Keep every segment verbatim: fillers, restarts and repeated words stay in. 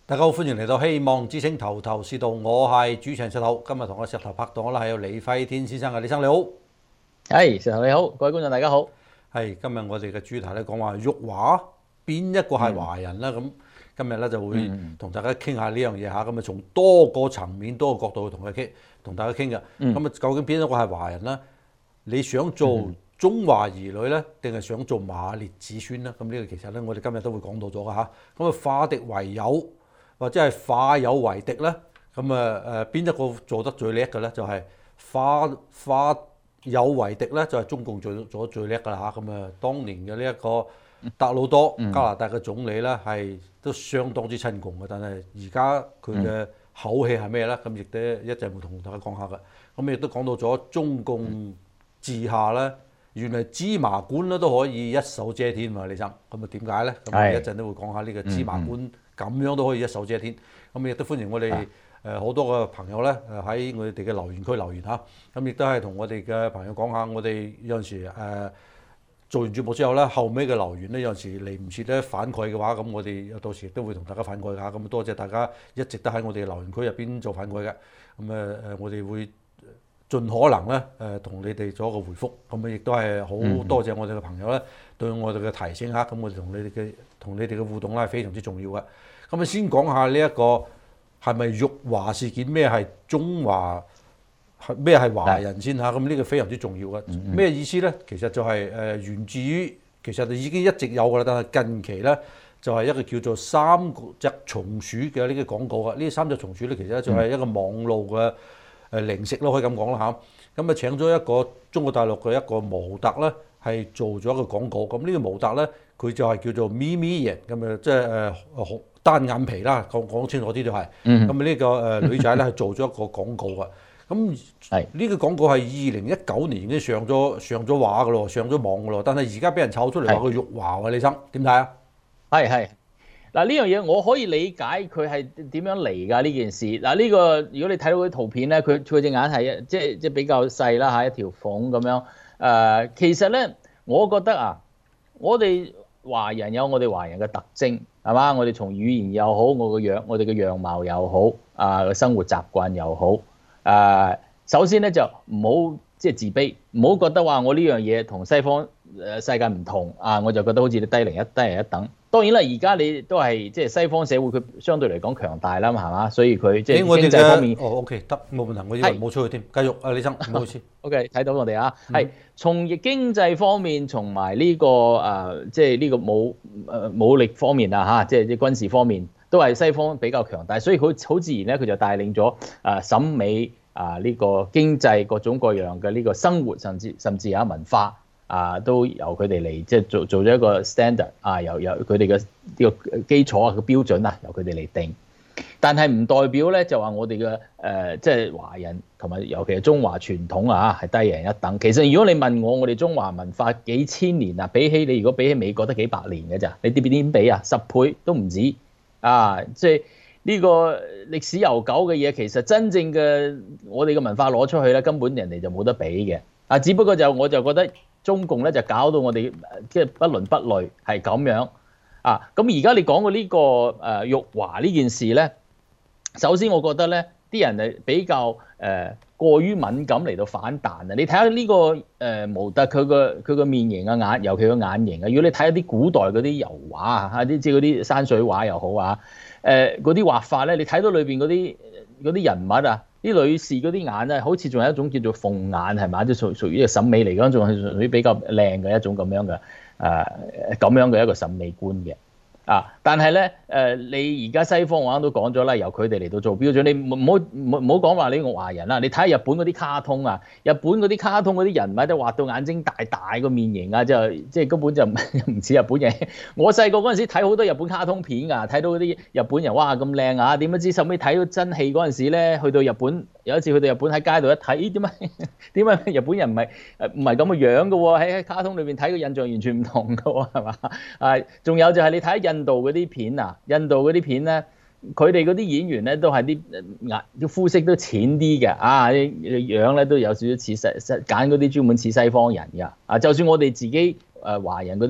大家好，歡迎嚟到《希望之星頭頭是道》，我係主持人石頭。今日同我石頭拍檔啦，係有李輝天先生嘅，李生你好。 係石頭你好，各位觀眾大家好。 係今日我哋嘅主題咧講話辱華，邊一個係華人咧？咁、嗯、今日咧就會同大家傾下呢樣嘢嚇，咁啊從多個層面、多個角度去同佢傾，同大家傾嘅。咁啊、嗯、究竟邊一個係華人咧？你想做中華兒女咧，定係想做馬列子孫咧？咁呢個其實咧，我哋今日都會講到咗嘅嚇。咁啊化敵為友，或者係化友為敵咧，咁啊誒邊一個做得最叻嘅咧？就係、是、化化友為敵咧，就係、是、中共做做得最叻㗎啦嚇。咁啊，當年嘅呢一個特魯多加拿大嘅總理咧，係都相當之親共嘅。但係而家佢嘅口氣係咩咧？咁亦都一陣會同大家講下嘅。咁亦都講到咗中共治下咧，原來芝麻官咧都可以一手遮天喎，李生。咁啊點解咧？咁一陣都會講下呢個芝麻官。咁樣都可以一手遮天，咁亦都歡迎我哋誒好多個朋友咧誒喺我哋嘅留言區留言嚇，咁亦都係同我哋嘅朋友講下，我哋有陣時誒、呃、做完節目之後咧，後尾嘅留言咧有陣時嚟唔切咧反饋嘅話，咁我哋到時亦都會同大家反饋下，咁多謝大家一直都喺我哋嘅留言區入邊做反饋嘅，咁誒誒我哋會盡可能咧誒同你哋做一個回覆，咁啊亦都係好多謝我哋嘅朋友咧對我哋嘅提醒嚇，咁我哋同你哋嘅同你哋嘅互動咧係非常之重要嘅。咁啊，先講下呢一個係咪辱華事件？咩係中華？咩係華人先嚇？咁呢個非常之重要嘅。咩意思咧？其實就係誒源自於，其實已經一直有㗎啦，但係近期咧就係一個叫做三隻松鼠嘅呢個廣告啊。呢三隻松鼠咧，其實就係一個網路嘅誒零食咯，可以咁講啦嚇。咁啊請咗一個中國大陸嘅一個模特咧，係做咗一個廣告。咁呢個模特咧，佢就係叫做咪咪型咁啊，即係誒單眼皮啦，講講清楚啲就係。咁啊呢個誒女仔咧係做咗一個廣告啊。咁呢個廣告係二零一九年已經上咗上咗畫㗎咯，上咗網㗎咯。但係而家俾人炒出嚟話佢辱華喎，李生點睇啊？ 係係嗱，呢樣嘢我可以理解佢係點樣嚟㗎呢件事。嗱，呢個如果你睇到啲圖片咧，佢佢隻眼係即係即係比較細啦嚇，一條縫咁樣。誒、呃，其實咧，我覺得啊，我哋華人有我哋華人嘅特徵。係嘛？我哋從語言又好，我個樣，我哋嘅樣貌又好，啊、呃，生活習慣又好。誒、呃，首先咧就唔好即係自卑，唔好覺得話我呢樣嘢同西方誒世界唔同啊，我就覺得好似你低人一低人一等。當然啦，而家你都係即係西方社會，佢相對嚟講強大啦嘛，係嘛？所以佢即係經濟方面， 哦 OK 得冇問題，我以為冇出去添，繼續啊，李生唔好意思。 OK 睇到我哋啊，係、嗯、從經濟方面，從埋呢個誒即係呢個武誒武力方面啊嚇，即係啲軍事方面都係西方比較強大，所以佢好自然咧，佢就帶領咗誒審美啊呢個經濟各種各樣嘅呢個生活，甚至甚至有文化。啊，都由佢哋嚟即係做做咗一個 standard 啊，由由佢哋嘅呢個基礎啊個標準啊，由佢哋嚟定。但係唔代表咧，就話我哋嘅誒即係華人同埋尤其係中華傳統啊，係低人一等。其實如果你問我，我哋中華文化幾千年啊，比起你如果比起美國得幾百年嘅咋？你點點比啊？十倍都唔止啊！即係呢個歷史悠久嘅嘢，其實真正嘅我哋嘅文化攞出去咧，根本人哋就冇得比嘅。啊，只不過就我就覺得。中共咧就搞到我哋即係不倫不類係咁樣啊！咁而家你講嘅呢個誒辱華呢件事咧，首先我覺得咧啲人係比較誒、呃、過於敏感嚟到反彈啊！你睇下呢個誒模特佢個佢個面型啊眼，尤其個眼型啊，如果你睇下啲古代嗰啲油畫啊，啲即係嗰啲山水畫又好啊，誒嗰啲畫法咧，你睇到裏邊嗰啲嗰啲人物啊。啲女士嗰啲眼咧，好似仲有一種叫做鳳眼係嘛，即係屬屬於一個審美嚟講，仲係屬於比較靚嘅一種咁樣嘅誒咁樣嘅一個審美觀嘅啊。但係咧誒，你而家西方我啱都講咗啦，由佢哋嚟到做標準，你唔好唔好唔好講話你個華人啦，你睇下日本嗰啲卡通啊，日本嗰啲卡通嗰啲人物都畫到眼睛大大個面型啊，就即係根本就唔唔似日本人。我細個嗰陣時睇好多日本卡通片㗎，睇到嗰啲日本人哇咁靚啊，點不知後尾睇到真戲嗰陣時咧，去到日本有一次去到日本喺街度一睇，咦點解點解日本人唔係誒唔係咁嘅樣嘅喎？喺喺卡通裏邊睇個印象完全唔同嘅喎，係嘛？啊，仲有就係你睇印度嗰啲片啊，印度嗰啲片咧，佢哋嗰啲演員咧都係啲顏啲膚色都淺啲嘅，啊啲樣咧都有少少似西西揀嗰啲專門似西方人㗎。啊，就算我哋自己誒華人嗰啲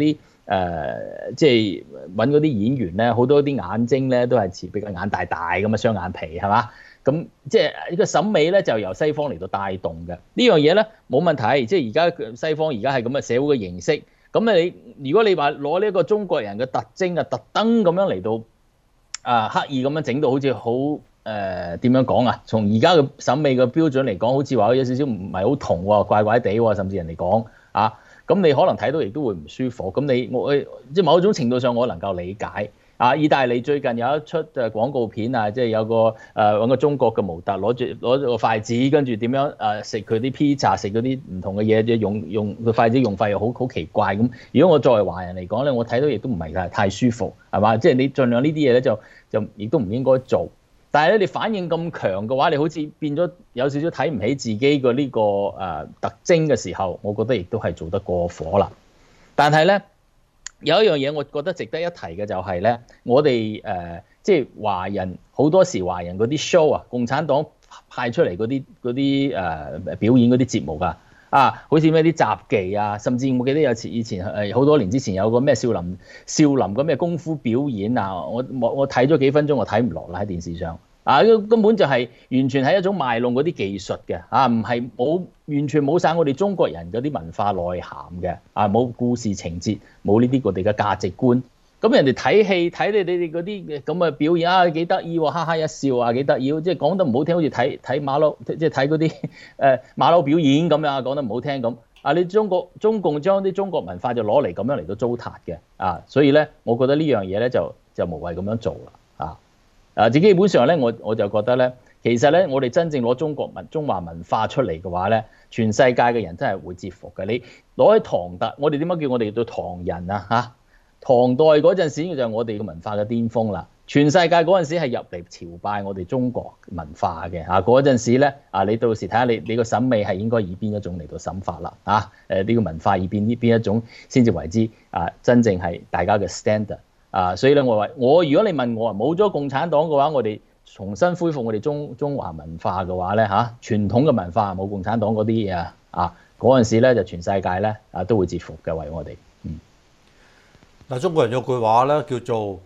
誒即係揾嗰啲演員咧，好多啲眼睛咧都係似比較眼大大咁嘅雙眼皮係嘛？咁即係呢個審美咧就由西方嚟到帶動嘅呢樣嘢咧冇問題，即係而家西方而家係咁嘅社會嘅形式。咁你如果你話攞呢一個中國人嘅特徵啊，特登咁樣嚟到啊刻意咁樣整到好似好誒點樣講啊？從而家嘅審美嘅標準嚟講，好似話有少少唔係好同喎，怪怪地喎，甚至人哋講啊，咁你可能睇到亦都會唔舒服。咁你我即係某種程度上我能夠理解。啊！意大利最近有一出誒廣告片啊，即係有個誒揾個中國嘅模特攞住攞住個筷子，跟住點樣誒食佢啲 pizza，食嗰啲唔同嘅嘢，用用個筷子用法又好好奇怪咁。如果我作為華人嚟講咧，我睇到亦都唔係太太舒服，係嘛？即係你盡量呢啲嘢咧就就亦都唔應該做。但係咧，你反應咁強嘅話，你好似變咗有少少睇唔起自己嘅呢個誒特徵嘅時候，我覺得亦都係做得過火啦。但係咧。有一樣嘢，我覺得值得一提嘅就係咧，我哋誒、呃、即係華人好多時華人嗰啲 show 啊，共產黨派出嚟嗰啲嗰啲誒表演嗰啲節目啊，啊，好似咩啲雜技啊，甚至我記得有次以前誒好多年之前有個咩少林少林咁嘅功夫表演啊，我我我睇咗幾分鐘，我睇唔落啦喺電視上。啊！根本就係完全係一種賣弄嗰啲技術嘅，啊，唔係冇完全冇晒我哋中國人嗰啲文化內涵嘅，啊，冇故事情節，冇呢啲我哋嘅價值觀。咁人哋睇戲睇你你哋嗰啲咁嘅表演啊，幾得意喎，哈哈一笑啊，幾得意，即係講得唔好聽，好似睇睇馬騮，即係睇嗰啲誒馬騮表演咁樣，講得唔好聽咁。啊，你中國中共將啲中國文化就攞嚟咁樣嚟到糟蹋嘅，啊，所以咧，我覺得呢樣嘢咧就就無謂咁樣做啦，啊。啊！自己基本上咧，我我就覺得咧，其實咧，我哋真正攞中國文、中華文化出嚟嘅話咧，全世界嘅人真係會折服嘅。你攞起唐代，我哋點解叫我哋做唐人啊？嚇，唐代嗰陣時就係我哋嘅文化嘅巔峰啦。全世界嗰陣時係入嚟朝拜我哋中國文化嘅嚇。嗰陣時咧，啊，你到時睇下你你個審美係應該以邊一種嚟到審法啦？啊，誒呢個文化以邊呢邊一種先至為之啊，真正係大家嘅 standard。啊，所以咧，我話我如果你問我啊，冇咗共產黨嘅話，我哋重新恢復我哋中中華文化嘅話咧，嚇、啊、傳統嘅文化冇共產黨嗰啲嘢啊，啊嗰陣時咧就全世界咧啊都會折服嘅為我哋。嗯， 嗱，中國人有句話咧叫做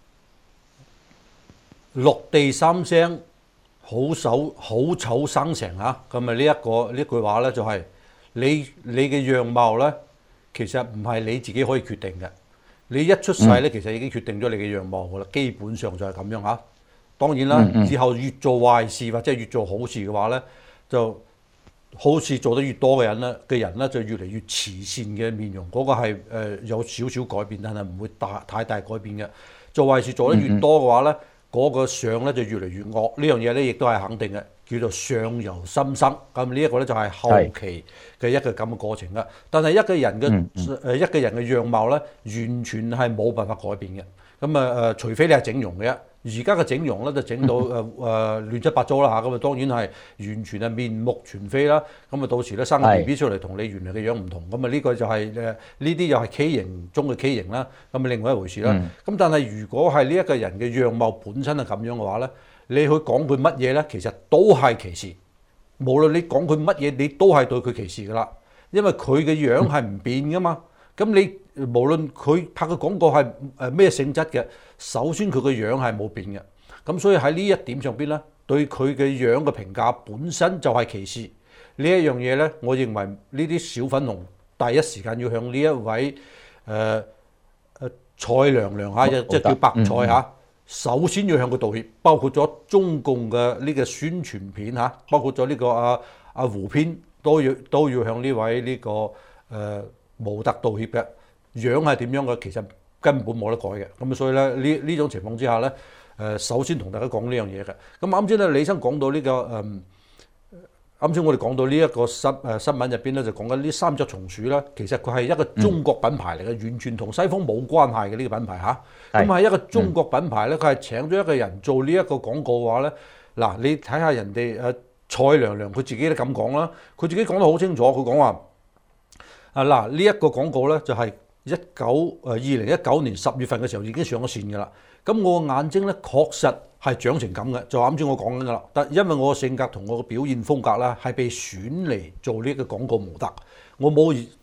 落地三聲，好手好醜生成啊。咁啊呢一個呢句話咧就係、是、你你嘅樣貌咧，其實唔係你自己可以決定嘅。你一出世咧，其實已經決定咗你嘅樣貌噶啦，基本上就係咁樣嚇。當然啦，以後越做壞事或者越做好事嘅話咧，就好事做得越多嘅人咧嘅人咧，就越嚟越慈善嘅面容。嗰、那個係誒有少少改變，但係唔會大太大改變嘅。做壞事做得越多嘅話咧，嗰、那個相咧就越嚟越惡。呢樣嘢咧亦都係肯定嘅。叫做相由心生，咁呢一個咧就係後期嘅一個咁嘅過程啦。但係一個人嘅誒一個人嘅樣貌咧，完全係冇辦法改變嘅。咁啊誒，除非你係整容嘅啫。而家嘅整容咧就整到誒誒、呃、亂七八糟啦嚇，咁啊當然係完全係面目全非啦。咁啊到時咧生個 B B 出嚟同你原來嘅樣唔同，咁啊呢個就係誒呢啲又係畸形中嘅畸形啦。咁啊另外一回事啦。咁、嗯、但係如果係呢一個人嘅樣貌本身係咁樣嘅話咧，你去講佢乜嘢咧，其實都係歧視。無論你講佢乜嘢，你都係對佢歧視噶啦。因為佢嘅樣係唔變噶嘛。咁你無論佢拍嘅廣告係誒咩性質嘅，首先佢嘅樣係冇變嘅。咁所以喺呢一點上邊咧，對佢嘅樣嘅評價本身就係歧視。呢一樣嘢咧，我認為呢啲小粉紅第一時間要向呢一位誒誒、呃、蔡娘娘嚇，即係叫白菜嚇。嗯首先要向佢道歉，包括咗中共嘅呢個宣傳片嚇，包括咗呢個阿阿胡編都要都要向呢位呢、這個誒、呃、模特道歉嘅。樣係點樣嘅，其實根本冇得改嘅。咁所以咧呢呢種情況之下咧，誒、呃、首先同大家講呢樣嘢嘅。咁啱先咧，李生講到呢、這個誒。嗯啱先我哋講到呢一個新誒新聞入邊咧，就講緊呢三隻松鼠啦。其實佢係一個中國品牌嚟嘅，完全同西方冇關係嘅呢個品牌嚇。咁係一個中國品牌咧，佢係請咗一個人做呢一個廣告嘅話咧，嗱你睇下人哋誒蔡娘娘佢自己都咁講啦，佢自己講得好清楚，佢講話啊嗱呢一個廣告咧就係一九誒二零一九年十月份嘅時候已經上咗線㗎啦。咁我眼睛咧確實係長成咁嘅，就啱先我講緊㗎啦。但因為我嘅性格同我嘅表現風格咧，係被選嚟做呢個廣告模特，我冇特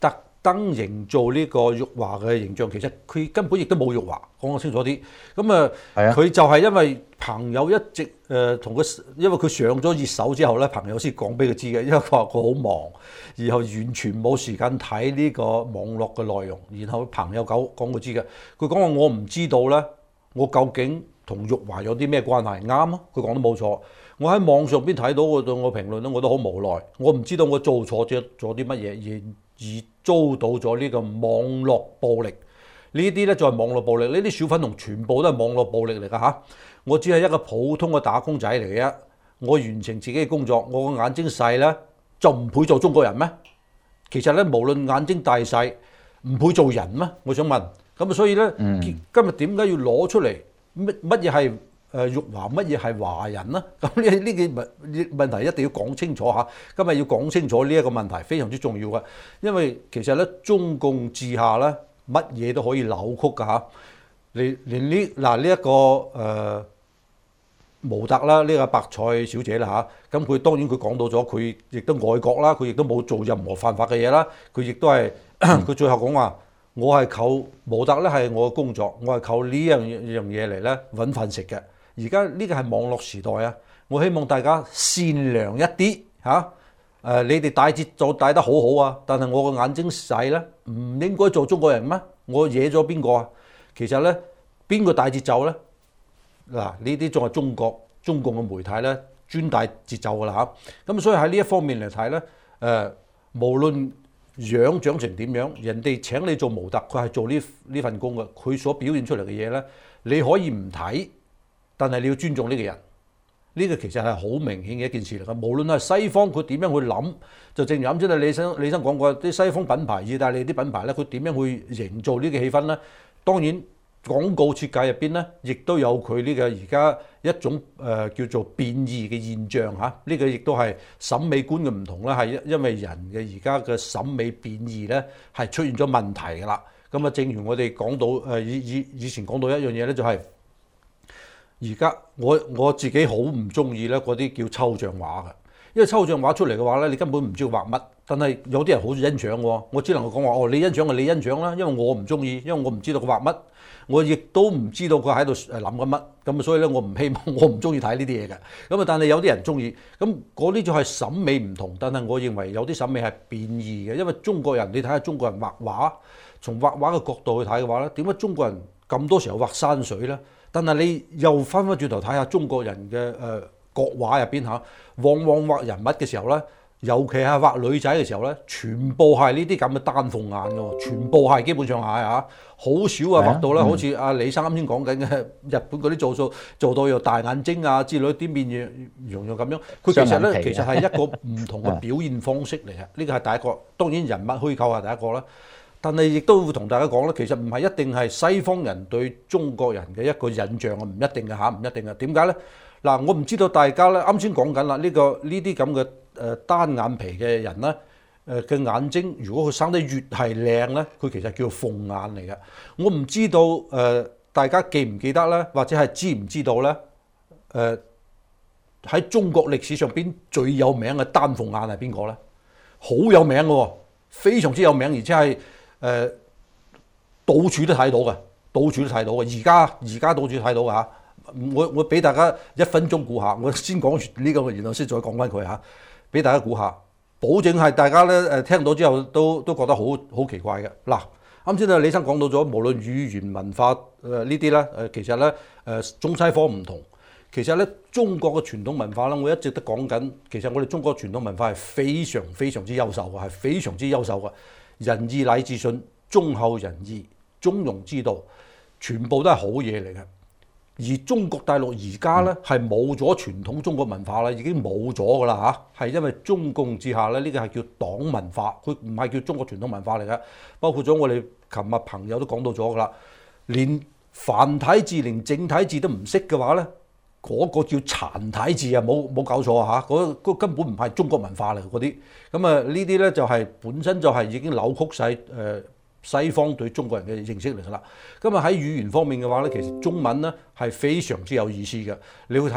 登營造呢個辱華嘅形象，其實佢根本亦都冇辱華，講得清楚啲。咁啊，佢就係因為朋友一直誒同佢，因為佢上咗熱搜之後咧，朋友先講俾佢知嘅，因為佢話佢好忙，然後完全冇時間睇呢個網絡嘅內容，然後朋友講講佢知嘅，佢講話我唔知道咧，我究竟同辱華有啲咩關係？啱啊，佢講得冇錯。我喺網上邊睇到我對我評論咧，我都好無奈。我唔知道我做錯咗咗啲乜嘢，而而遭到咗呢個網絡暴力。呢啲咧就係網絡暴力，呢啲小粉紅全部都係網絡暴力嚟㗎嚇。我只係一個普通嘅打工仔嚟嘅，我完成自己嘅工作，我個眼睛細咧就唔配做中國人咩？其實咧，無論眼睛大細，唔配做人咩？我想問。咁啊，所以咧，嗯、今日點解要攞出嚟？乜乜嘢係誒辱華，乜嘢係華人呢？咁呢呢幾問問題一定要講清楚嚇。今日要講清楚呢一個問題，非常之重要嘅。因為其實咧，中共治下咧，乜嘢都可以扭曲㗎嚇。連連呢嗱呢一個誒、呃、模特啦，呢、這個白菜小姐啦嚇，咁佢當然佢講到咗，佢亦都愛國啦，佢亦都冇做任何犯法嘅嘢啦，佢亦都係佢最後講話。我係靠模特咧，係我嘅工作，我係靠呢樣樣嘢嚟咧揾飯食嘅。而家呢個係網絡時代啊，我希望大家善良一啲嚇。誒、啊，你哋帶節奏帶得好好啊，但係我個眼睛細咧，唔應該做中國人咩？我惹咗邊個啊？其實咧，邊個帶節奏咧？嗱，呢啲仲係中國中共嘅媒體咧專帶節奏㗎啦嚇。咁所以喺呢一方面嚟睇咧，誒、呃，無論樣長成點樣，人哋請你做模特，佢係做呢呢份工嘅，佢所表現出嚟嘅嘢咧，你可以唔睇，但係你要尊重呢個人。呢個其實係好明顯嘅一件事嚟嘅。無論係西方佢點樣去諗，就正如啱先啊李生李生講過，啲西方品牌、意大利啲品牌咧，佢點樣去營造呢個氣氛咧？當然廣告設計入邊咧，亦都有佢呢個而家一種誒、呃、叫做變異嘅現象嚇。呢、這個亦都係審美觀嘅唔同啦，係因為人嘅而家嘅審美變異咧係出現咗問題㗎啦。咁啊，正如我哋講到誒以以以前講到一樣嘢咧，就係、是。而家我我自己好唔中意咧嗰啲叫抽象畫嘅，因為抽象畫出嚟嘅話咧，你根本唔知佢畫乜。但係有啲人好欣賞喎，我只能夠講話哦，你欣賞就你欣賞啦，因為我唔中意，因為我唔知道佢畫乜，我亦都唔知道佢喺度誒諗緊乜，咁啊所以咧我唔希望，我唔中意睇呢啲嘢嘅。咁啊，但係有啲人中意，咁嗰啲就係審美唔同。但係我認為有啲審美係變異嘅，因為中國人你睇下中國人畫畫，從畫畫嘅角度去睇嘅話咧，點解中國人咁多時候畫山水咧？但係你又翻返轉頭睇下中國人嘅誒國畫入邊嚇，往往畫人物嘅時候咧，尤其係畫女仔嘅時候咧，全部係呢啲咁嘅丹鳳眼嘅喎，全部係基本上係嚇，好少啊畫到咧，好似阿李生啱先講緊嘅日本嗰啲做數做到有大眼睛啊之類啲面樣樣咁樣，佢其實咧其實係一個唔同嘅表現方式嚟嘅，呢個係第一個。當然人物虛構係第一個啦。但係亦都會同大家講咧，其實唔係一定係西方人對中國人嘅一個印象啊，唔一定嘅嚇，唔一定嘅。點解咧？嗱，我唔知道大家咧，啱先講緊啦，呢個呢啲咁嘅誒單眼皮嘅人咧，誒嘅眼睛如果佢生得越係靚咧，佢其實叫鳳眼嚟嘅。我唔知道誒大家記唔記得咧，或者係知唔知道咧？誒喺中國歷史上邊最有名嘅單鳳眼係邊個咧？好有名嘅喎，非常之有名，而且係。誒、呃，到處都睇到嘅，到處都睇到嘅。而家而家到處睇到嘅嚇，我我俾大家一分鐘估下，我先講完呢個，然後先再講翻佢嚇，俾大家估下，保證係大家咧誒聽到之後都都覺得好好奇怪嘅。嗱，啱先啊李生講到咗，無論語言文化誒呢啲咧誒，其實咧誒、呃、中西方唔同，其實咧中國嘅傳統文化咧，我一直都講緊，其實我哋中國傳統文化係非常非常之優秀嘅，係非常之優秀嘅。仁義禮智信，忠厚仁義，中庸之道，全部都係好嘢嚟嘅。而中國大陸而家咧係冇咗傳統中國文化啦，已經冇咗㗎啦嚇，係因為中共之下咧，呢個係叫黨文化，佢唔係叫中國傳統文化嚟嘅。包括咗我哋琴日朋友都講到咗㗎啦，連繁體字、連正體字都唔識嘅話咧，嗰個叫殘體字啊，冇冇搞錯啊嚇！嗰嗰根本唔係中國文化嚟嗰啲，咁啊呢啲咧就係本身就係已經扭曲晒誒西方對中國人嘅認識嚟㗎啦。咁啊喺語言方面嘅話咧，其實中文咧係非常之有意思嘅。你會睇下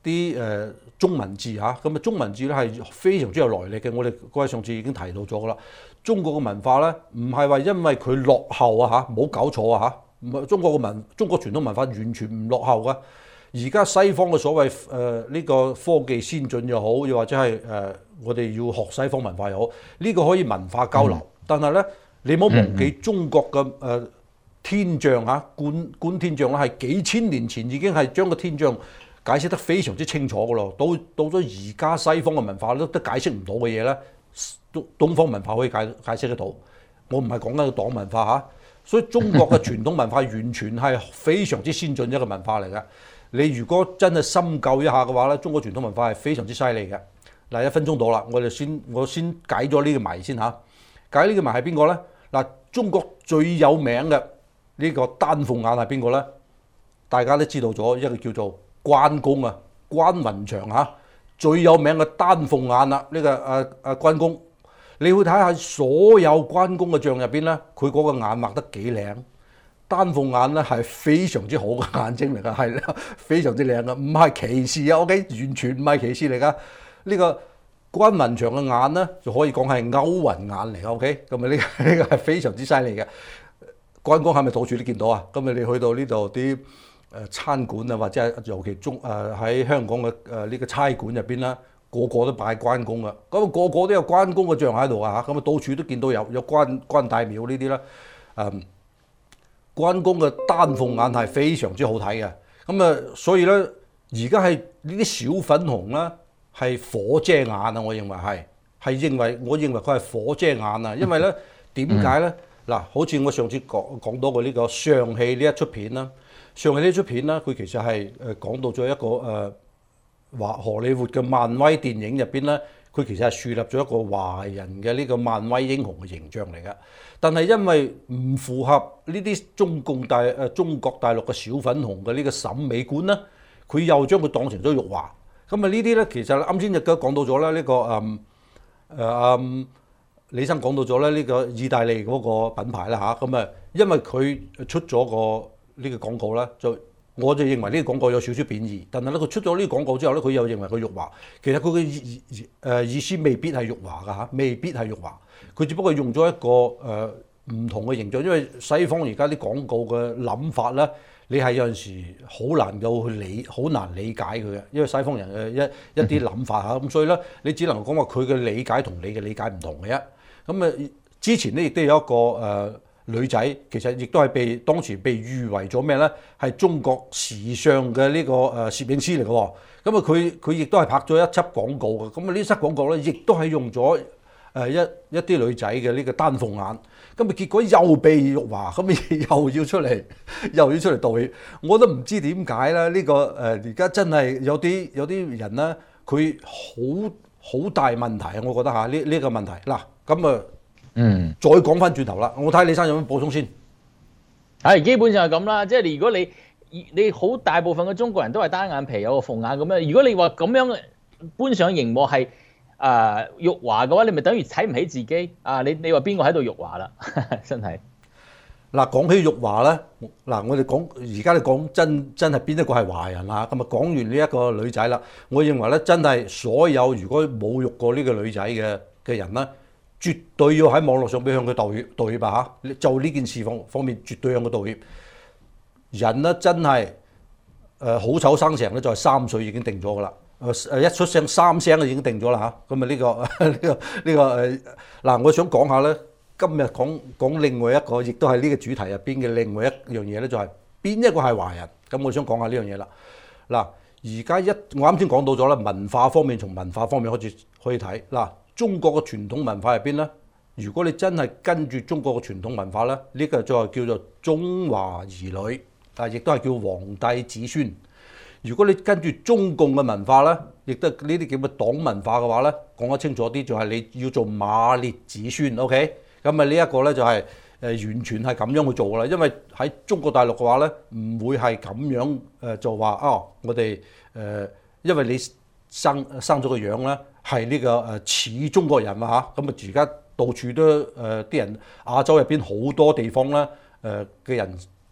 啲誒、呃、中文字嚇，咁啊中文字咧係非常之有來歷嘅。我哋嗰位上次已經提到咗噶啦。中國嘅文化咧，唔係話因為佢落後啊嚇，冇搞錯啊嚇，唔係中國嘅文中國傳統文化完全唔落後噶。而家西方嘅所謂誒呢、呃這個科技先進又好，又或者係誒、呃、我哋要學西方文化又好，呢、這個可以文化交流。嗯、但係咧，你唔好忘記中國嘅誒、呃、天象嚇，觀觀天象咧係幾千年前已經係將個天象解釋得非常之清楚噶咯。到到咗而家西方嘅文化都都解釋唔到嘅嘢咧，東東方文化可以解解釋得到。我唔係講緊個黨文化嚇，所以中國嘅傳統文化完全係非常之先進一個文化嚟嘅。你如果真係深究一下嘅話咧，中國傳統文化係非常之犀利嘅。嗱，一分鐘到啦，我哋先我先解咗呢個謎先嚇。解呢個謎係邊個咧？嗱，中國最有名嘅呢個丹鳳眼係邊個咧？大家都知道咗，一個叫做關公啊，關雲長嚇，最有名嘅丹鳳眼啦。呢個誒誒關公，你會睇下所有關公嘅像入邊咧，佢嗰個眼畫得幾靚。丹鳳眼咧係非常之好嘅眼睛嚟㗎，係啦，非常之靚㗎，唔係歧視啊 ，OK， 完全唔係歧視嚟㗎。呢個關雲長嘅眼咧，就可以講係勾魂眼嚟㗎 OK，咁啊呢個呢個係非常之犀利嘅。關公係咪到處都見到啊？咁啊你去到呢度啲誒餐館啊，或者係尤其中誒喺香港嘅誒呢個差館入邊啦，個個都拜關公㗎，咁啊個個都有關公嘅像喺度啊嚇，咁啊到處都見到有有關關大廟呢啲啦，誒。關公嘅丹鳳眼係非常之好睇嘅，咁啊，所以咧，而家係呢啲小粉紅啦，係火遮眼啊！我認為係，係認為我認為佢係火遮眼啊！因為咧，點解咧？嗱，好似我上次講講到嘅呢個上戲呢一出片啦，上戲呢出片啦，佢其實係誒講到咗一個誒華荷里活嘅漫威電影入邊咧。佢其實係樹立咗一個華人嘅呢個漫威英雄嘅形象嚟嘅，但係因為唔符合呢啲中共大誒中國大陸嘅小粉紅嘅呢個審美觀咧，佢又將佢當成咗辱華。咁啊呢啲咧其實啱先亦都講到咗啦，呢個誒誒誒李生講到咗咧呢個意大利嗰個品牌啦嚇，咁啊因為佢出咗個呢個廣告啦，就。我就認為呢個廣告有少少貶義，但係咧佢出咗呢個廣告之後咧，佢又認為佢辱華。其實佢嘅意誒意思未必係辱華㗎嚇，未必係辱華。佢只不過用咗一個誒唔、呃、同嘅形象，因為西方而家啲廣告嘅諗法咧，你係有陣時好難夠去理，好難理解佢嘅，因為西方人嘅一一啲諗法嚇，咁所以咧你只能講話佢嘅理解同你嘅理解唔同嘅啫。咁啊之前咧亦都有一個誒。呃女仔其實亦都係被當時被譽為咗咩咧？係中國時尚嘅呢個誒攝影師嚟嘅喎。咁啊，佢佢亦都係拍咗一輯廣告嘅。咁啊，呢輯廣告咧，亦都係用咗誒一一啲女仔嘅呢個丹鳳眼。咁啊，結果又被辱華，咁啊又要出嚟，又要出嚟道歉。我都唔知點解啦。呢個誒而家真係有啲有啲人咧，佢好好大問題啊！我覺得嚇呢呢個問題嗱，咁啊。嗯，再講翻轉頭啦，我睇下李生有咩補充先。 係基本上係咁啦，即係如果你你好大部分嘅中國人都係單眼皮有個鳳眼咁樣，如果你話咁樣搬上熒幕係誒辱華嘅話，你咪等於睇唔起自己啊！你你話邊個喺度辱華啦？真係嗱，講起辱華咧，嗱我哋講而家你講真真係邊一個係華人啦？咁啊講完呢一個女仔啦，我認為咧真係所有如果侮辱過呢個女仔嘅嘅人咧。絕對要喺網絡上邊向佢道歉道歉吧嚇！就呢件事方方面，絕對向佢道歉。人咧真係誒好醜生成咧，就係三歲已經定咗噶啦。誒誒一出聲三聲就已經定咗啦嚇。咁啊呢個呢個呢個誒嗱，我想講下咧，今日講講另外一個，亦都係呢個主題入邊嘅另外一樣嘢咧，就係邊一個係華人？咁我想講下呢樣嘢啦。嗱，而家一我啱先講到咗啦，文化方面從文化方面開始可以睇嗱。中國嘅傳統文化入邊咧，如果你真係跟住中國嘅傳統文化咧，呢個就係叫做中華兒女，啊，亦都係叫皇帝子孫。如果你跟住中共嘅文化咧，亦都係呢啲叫乜黨文化嘅話咧，講得清楚啲，就係你要做馬列子孫 ，OK？咁啊呢一個咧就係誒完全係咁樣去做㗎啦，因為喺中國大陸嘅話咧，唔會係咁樣誒就話啊，我哋誒因為你生生咗個樣咧。係呢個誒似中國人啊嚇，咁啊而家到處都誒啲人亞洲入邊好多地方咧誒嘅人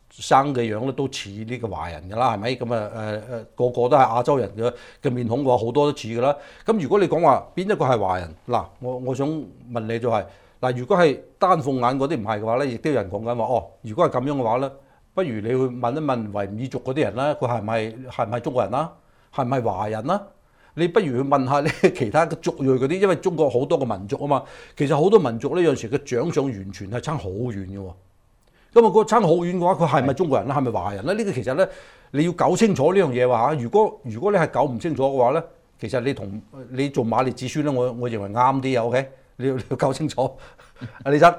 生嘅樣咧都似呢個華人㗎啦，係咪？咁啊誒誒個個都係亞洲人嘅嘅面孔嘅話，好多都似㗎啦。咁如果你講話邊一個係華人嗱，我我想問你就係、是、嗱，如果係單鳳眼嗰啲唔係嘅話咧，亦都有人講緊話哦，如果係咁樣嘅話咧，不如你去問一問維吾爾族嗰啲人啦，佢係咪係唔係中國人啦？係唔係華人啦？你不如去問下呢其他嘅族裔嗰啲，因為中國好多個民族啊嘛，其實好多民族呢有陣時嘅長相完全係差好遠嘅喎。咁啊，個差好遠嘅話，佢係咪中國人啦？係咪華人咧？呢個其實咧，你要搞清楚呢樣嘢話嚇。如果如果你係搞唔清楚嘅話咧，其實你同你做馬列子孫咧，我我認為啱啲啊。OK，你要你要搞清楚。阿李生。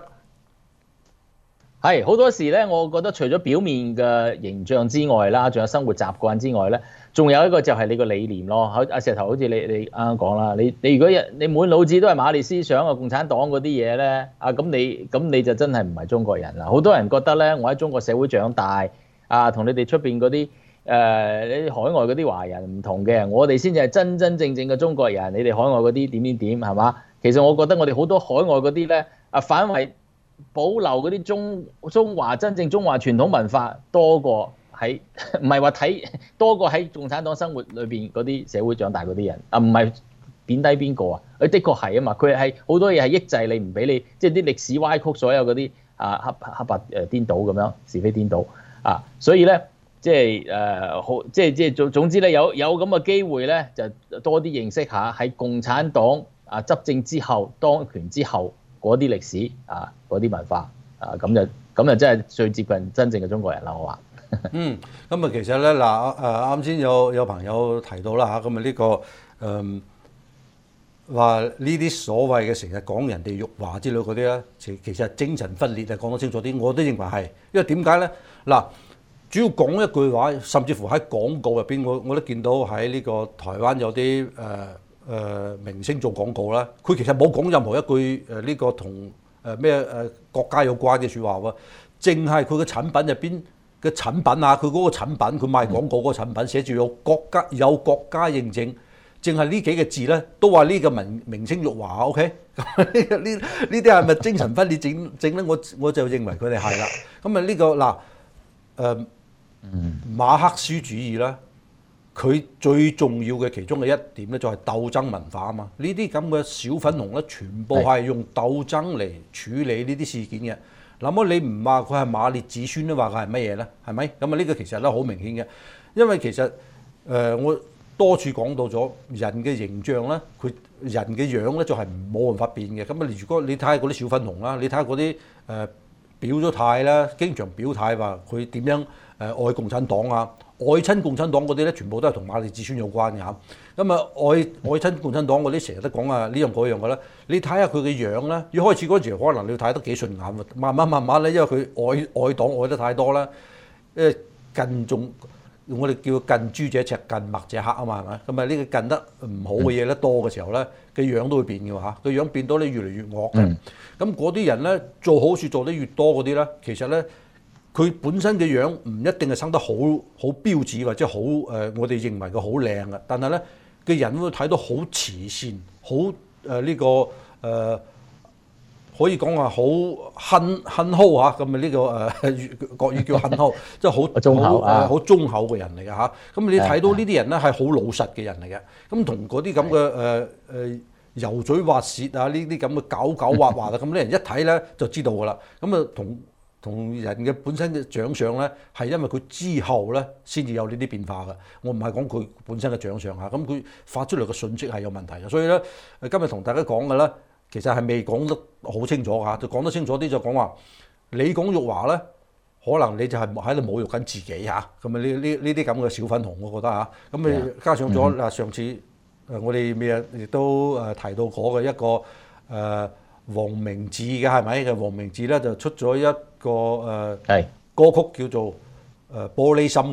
係好多時咧，我覺得除咗表面嘅形象之外啦，仲有生活習慣之外咧，仲有一個就係你個理念咯。阿石頭好似你你啱啱講啦，你你如果你滿腦子都係馬列思想啊、共產黨嗰啲嘢咧，啊咁你咁你就真係唔係中國人啦。好多人覺得咧，我喺中國社會長大啊，同你哋出邊嗰啲誒你海外嗰啲華人唔同嘅，我哋先至係真真正正嘅中國人。你哋海外嗰啲點點點係嘛？其實我覺得我哋好多海外嗰啲咧啊，反為保留嗰啲中中華真正中華傳統文化多過喺唔係話睇多過喺共產黨生活裏邊嗰啲社會長大嗰啲人啊，唔係貶低邊個啊？佢的確係啊嘛，佢係好多嘢係抑制你，唔俾你即係啲歷史歪曲，所有嗰啲啊黑黑白誒顛倒咁樣是非顛倒啊，所以咧即係誒好即係即係總總之咧有有咁嘅機會咧，就多啲認識下喺共產黨啊執政之後當權之後嗰啲歷史啊，嗰啲文化啊，咁就咁就真係最接近真正嘅中國人啦，我話。 嗯，咁啊，其實咧嗱，誒啱先有有朋友提到啦嚇，咁啊呢個誒話呢啲所謂嘅成日講人哋辱華之類嗰啲咧，其其實係精神分裂啊，講得清楚啲，我都認為係，因為點解咧？嗱，主要講一句話，甚至乎喺廣告入邊，我我都見到喺呢個台灣有啲誒。呃誒、呃、明星做廣告啦，佢其實冇講任何一句誒呢、這個同誒咩誒國家有關嘅説話喎，淨係佢嘅產品入邊嘅產品啊，佢嗰個產品佢賣廣告嗰個產品寫住有國家有國家認證，淨係呢幾個字咧都話呢個明明星辱華 ，OK？ 咁呢呢呢啲係咪精神分裂症症咧？我我就認為佢哋係啦。咁啊呢個嗱誒、呃、馬克思主義啦。佢最重要嘅其中嘅一點咧，就係鬥爭文化啊嘛！呢啲咁嘅小粉紅咧，全部係用鬥爭嚟處理呢啲事件嘅。嗱，咁你唔話佢係馬列子孫都話佢係乜嘢咧？係咪？咁啊呢個其實咧好明顯嘅，因為其實誒、呃、我多處講到咗人嘅形象咧，佢人嘅樣咧就係冇辦法變嘅。咁啊，如果你睇下嗰啲小粉紅啦，你睇下嗰啲誒表咗態啦，經常表態話佢點樣誒愛共產黨啊！愛親共產黨嗰啲咧，全部都係同馬列子孫有關嘅嚇。咁啊，愛愛親共產黨嗰啲成日都講啊呢樣嗰樣嘅咧。你睇下佢嘅樣咧，一開始嗰陣時可能你要睇得幾順眼喎，慢慢慢慢咧，因為佢愛愛黨愛得太多啦。誒近重我哋叫近朱者赤，近墨者黑啊嘛，係咪？咁啊呢個近得唔好嘅嘢咧多嘅時候咧，嘅樣都會變嘅嚇。個樣變到你越嚟越惡嘅。咁嗰啲人咧做好事做得越多嗰啲咧，其實咧。佢本身嘅樣唔一定係生得好好標緻或者好誒、呃，我哋認為佢好靚嘅，但係咧嘅人會睇到好慈善，好誒呢個誒、呃、可以講話好憨憨厚嚇，咁啊呢個誒、呃、國語叫憨厚，即係好好誒好忠厚嘅人嚟嘅嚇。咁你睇到呢啲人咧係好老實嘅人嚟嘅，咁同嗰啲咁嘅誒誒油嘴滑舌啊呢啲咁嘅狡狡猾猾啊，咁啲人一睇咧就知道㗎啦。咁啊同。同人嘅本身嘅長相咧，係因為佢之後咧先至有呢啲變化嘅。我唔係講佢本身嘅長相嚇，咁佢發出嚟嘅訊息係有問題嘅。所以咧，今日同大家講嘅咧，其實係未講得好清楚嚇，就講得清楚啲就講話，你講辱華咧，可能你就係喺度侮辱緊自己嚇。咁啊呢呢呢啲咁嘅小粉紅，我覺得嚇。咁你加上咗嗱，上次誒我哋每日亦都誒提到過嘅一個誒。呃黃明志嘅係咪？嘅黃明志咧就出咗一個誒、呃、歌曲叫做誒、呃、玻璃心嘅。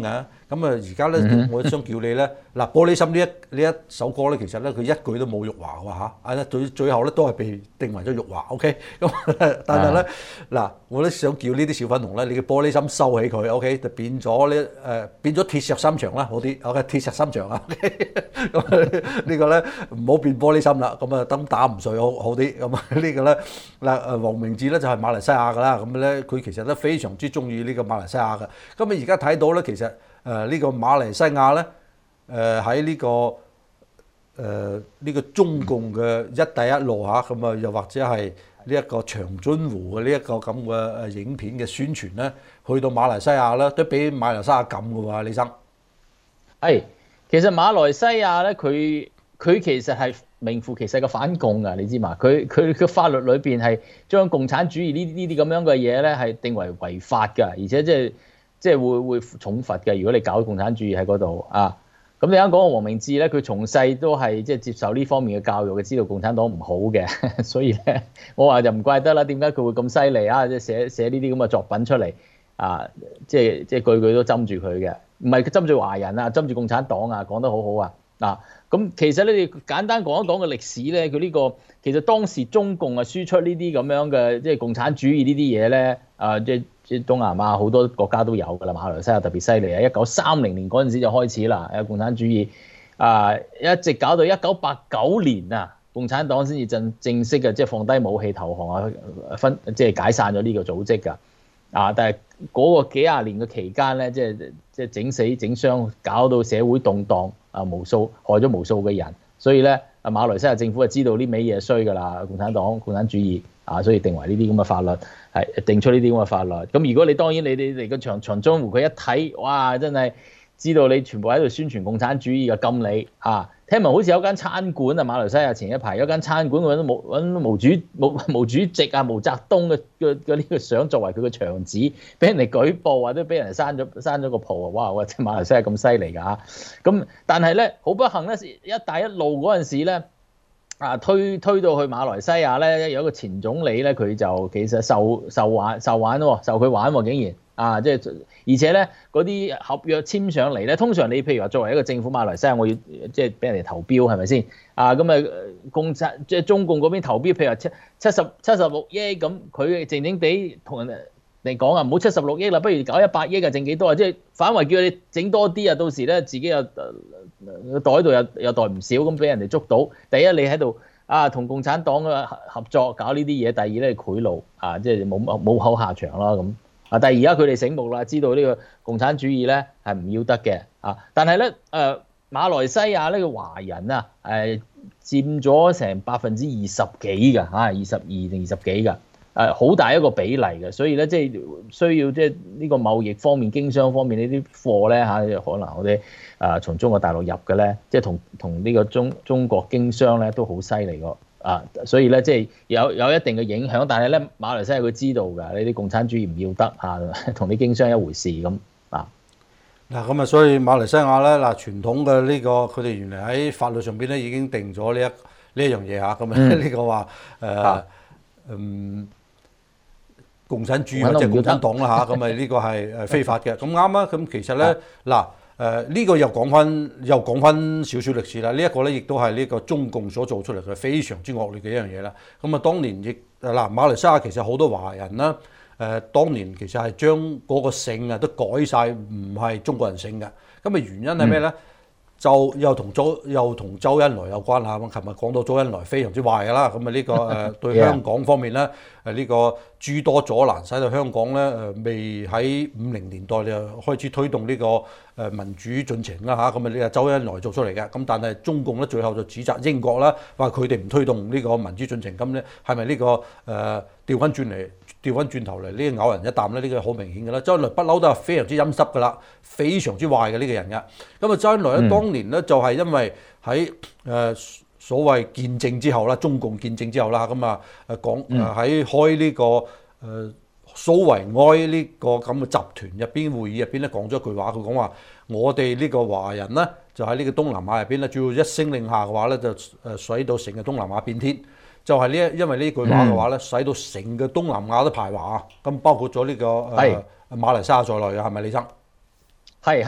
咁啊，而家咧，我想叫你咧，嗱，玻璃心呢一呢一首歌咧，其實咧佢一句都冇辱華嘅嚇，啊最最後咧都係被定為咗辱華 ，OK， 咁但係咧嗱，我都想叫呢啲小粉紅咧，你嘅玻璃心收起佢 ，OK， 就變咗呢誒變咗鐵石心腸啦，好啲 ，OK， 鐵石心腸啊 ，OK， 咁呢個咧唔好變玻璃心啦，咁啊等打唔碎好好啲，咁啊呢個咧嗱誒黃明志咧就係馬來西亞㗎啦，咁咧佢其實咧非常之中意呢個馬來西亞嘅，咁啊而家睇到咧其實。誒、呃、呢、這個馬來西亞咧，誒喺呢個誒呢、呃這個中共嘅一帶一路嚇，咁啊又或者係呢一個長津湖嘅呢一個咁嘅誒影片嘅宣傳咧，去到馬來西亞咧都俾馬來西亞禁嘅喎，李生。 係，其實馬來西亞咧，佢佢其實係名副其實嘅反共㗎，你知嘛？佢佢嘅法律裏邊係將共產主義呢呢啲咁樣嘅嘢咧係定為違法㗎，而且即係。即係會會重罰嘅，如果你搞共產主義喺嗰度啊，咁你啱講個黃明志咧，佢從細都係即係接受呢方面嘅教育嘅，知道共產黨唔好嘅，所以咧我話就唔怪得啦，點解佢會咁犀利啊？即係寫寫呢啲咁嘅作品出嚟啊，即係即係句句都針住佢嘅，唔係針住華人啊，針住共產黨啊，講得好好啊嗱。咁其實你哋簡單講一講嘅歷史咧，佢呢個其實當時中共啊輸出呢啲咁樣嘅即係共產主義呢啲嘢咧啊，即係。即係東南亞好多國家都有㗎啦，馬來西亞特別犀利啊！一九三零年嗰陣時就開始啦，有共產主義啊，一直搞到一九八九年啊，共產黨先至正正式嘅即係放低武器投降啊，分即係解散咗呢個組織㗎啊！但係嗰個幾廿年嘅期間咧，即係即係整死整傷，搞到社會動盪啊，無數害咗無數嘅人，所以咧啊馬來西亞政府就知道呢味嘢衰㗎啦，共產黨共產主義啊，所以定為呢啲咁嘅法律。係定出呢啲咁嘅法律，咁如果你當然你你嚟個長長津湖佢一睇，哇！真係知道你全部喺度宣傳共產主義嘅禁你啊！聽聞好似有間餐館啊，馬來西亞前一排有間餐館揾毛揾毛主毛毛主席啊毛澤東嘅嘅嘅呢個相作為佢嘅牆紙，俾人哋舉報或者俾人哋刪咗刪咗個鋪啊！哇！哇！即係馬來西亞咁犀利㗎嚇，咁但係咧好不幸咧，一帶一路嗰陣時咧。啊推推到去馬來西亞咧，有一個前總理咧，佢就其實受受玩受玩喎，受佢玩喎，竟然啊，即係而且咧嗰啲合約簽上嚟咧，通常你譬如話作為一個政府馬來西亞，我要即係俾人哋投標係咪先啊？咁啊共產即係中共嗰邊投標，譬如話七七十七十六億咁，佢靜靜地同人哋講啊，唔好七十六億啦，不如搞一百億啊，剩幾多啊？即係反為叫你整多啲啊，到時咧自己又袋度又又袋唔少，咁俾人哋捉到。第一你喺度啊同共產黨嘅合作搞呢啲嘢，第二咧賄賂啊，即係冇冇口下場啦咁啊。但係而家佢哋醒目啦，知道呢個共產主義咧係唔要得嘅啊。但係咧誒馬來西亞呢個華人啊誒佔咗成百分之二十幾㗎嚇，二十二定二十幾㗎。誒好大一個比例嘅，所以咧即係需要即係呢個貿易方面、經商方面呢啲貨咧嚇，可能我哋啊從中國大陸入嘅咧，即係同同呢個中中國經商咧都好犀利個啊，所以咧即係有有一定嘅影響，但係咧馬來西亞佢知道㗎，呢啲共產主義唔要得嚇，同你經商一回事咁啊。 嗱咁啊，所以馬來西亞咧嗱傳統嘅呢個佢哋原嚟喺法律上邊咧已經定咗呢一呢一樣嘢嚇，咁啊呢個話誒嗯。共產主義或者共產黨啦嚇，咁啊呢個係誒非法嘅，咁啱啊！咁其實咧嗱誒呢個又講翻又講翻少少歷史啦，呢一個咧亦都係呢個中共所做出嚟嘅非常之惡劣嘅一樣嘢啦。咁啊當年亦嗱馬來西亞其實好多華人啦誒，當年其實係將嗰個姓啊都改晒，唔係中國人姓嘅。咁啊原因係咩咧？就又同周又同周恩來有關啦。咁琴日講到周恩來非常之壞㗎啦。咁啊呢個誒對香港方面咧誒呢個諸多阻攔，使到香港咧誒未喺五零年代就開始推動呢個誒民主進程啦嚇。咁啊呢個周恩來做出嚟嘅。咁但係中共咧最後就指責英國啦，話佢哋唔推動呢個民主進程。咁咧係咪呢個誒調翻轉嚟？調翻轉頭嚟呢個咬人一啖咧，呢個好明顯嘅啦。周恩來不嬲都係非常之陰濕嘅啦，非常之壞嘅呢個人嘅。咁啊，周恩來咧當年咧就係因為喺誒所謂建政之後啦，中共建政之後啦，咁啊誒講誒喺開呢個誒蘇維埃呢個咁嘅集團入邊會議入邊咧講咗一句話，佢講話我哋呢個華人咧就喺呢個東南亞入邊咧，只要一聲令下嘅話咧，就誒使到成個東南亞變天。就係呢，因為呢句話嘅話咧，使到成個東南亞都排華啊！咁包括咗呢、這個誒、呃、馬來西亞在內嘅，係咪李生？ 係係，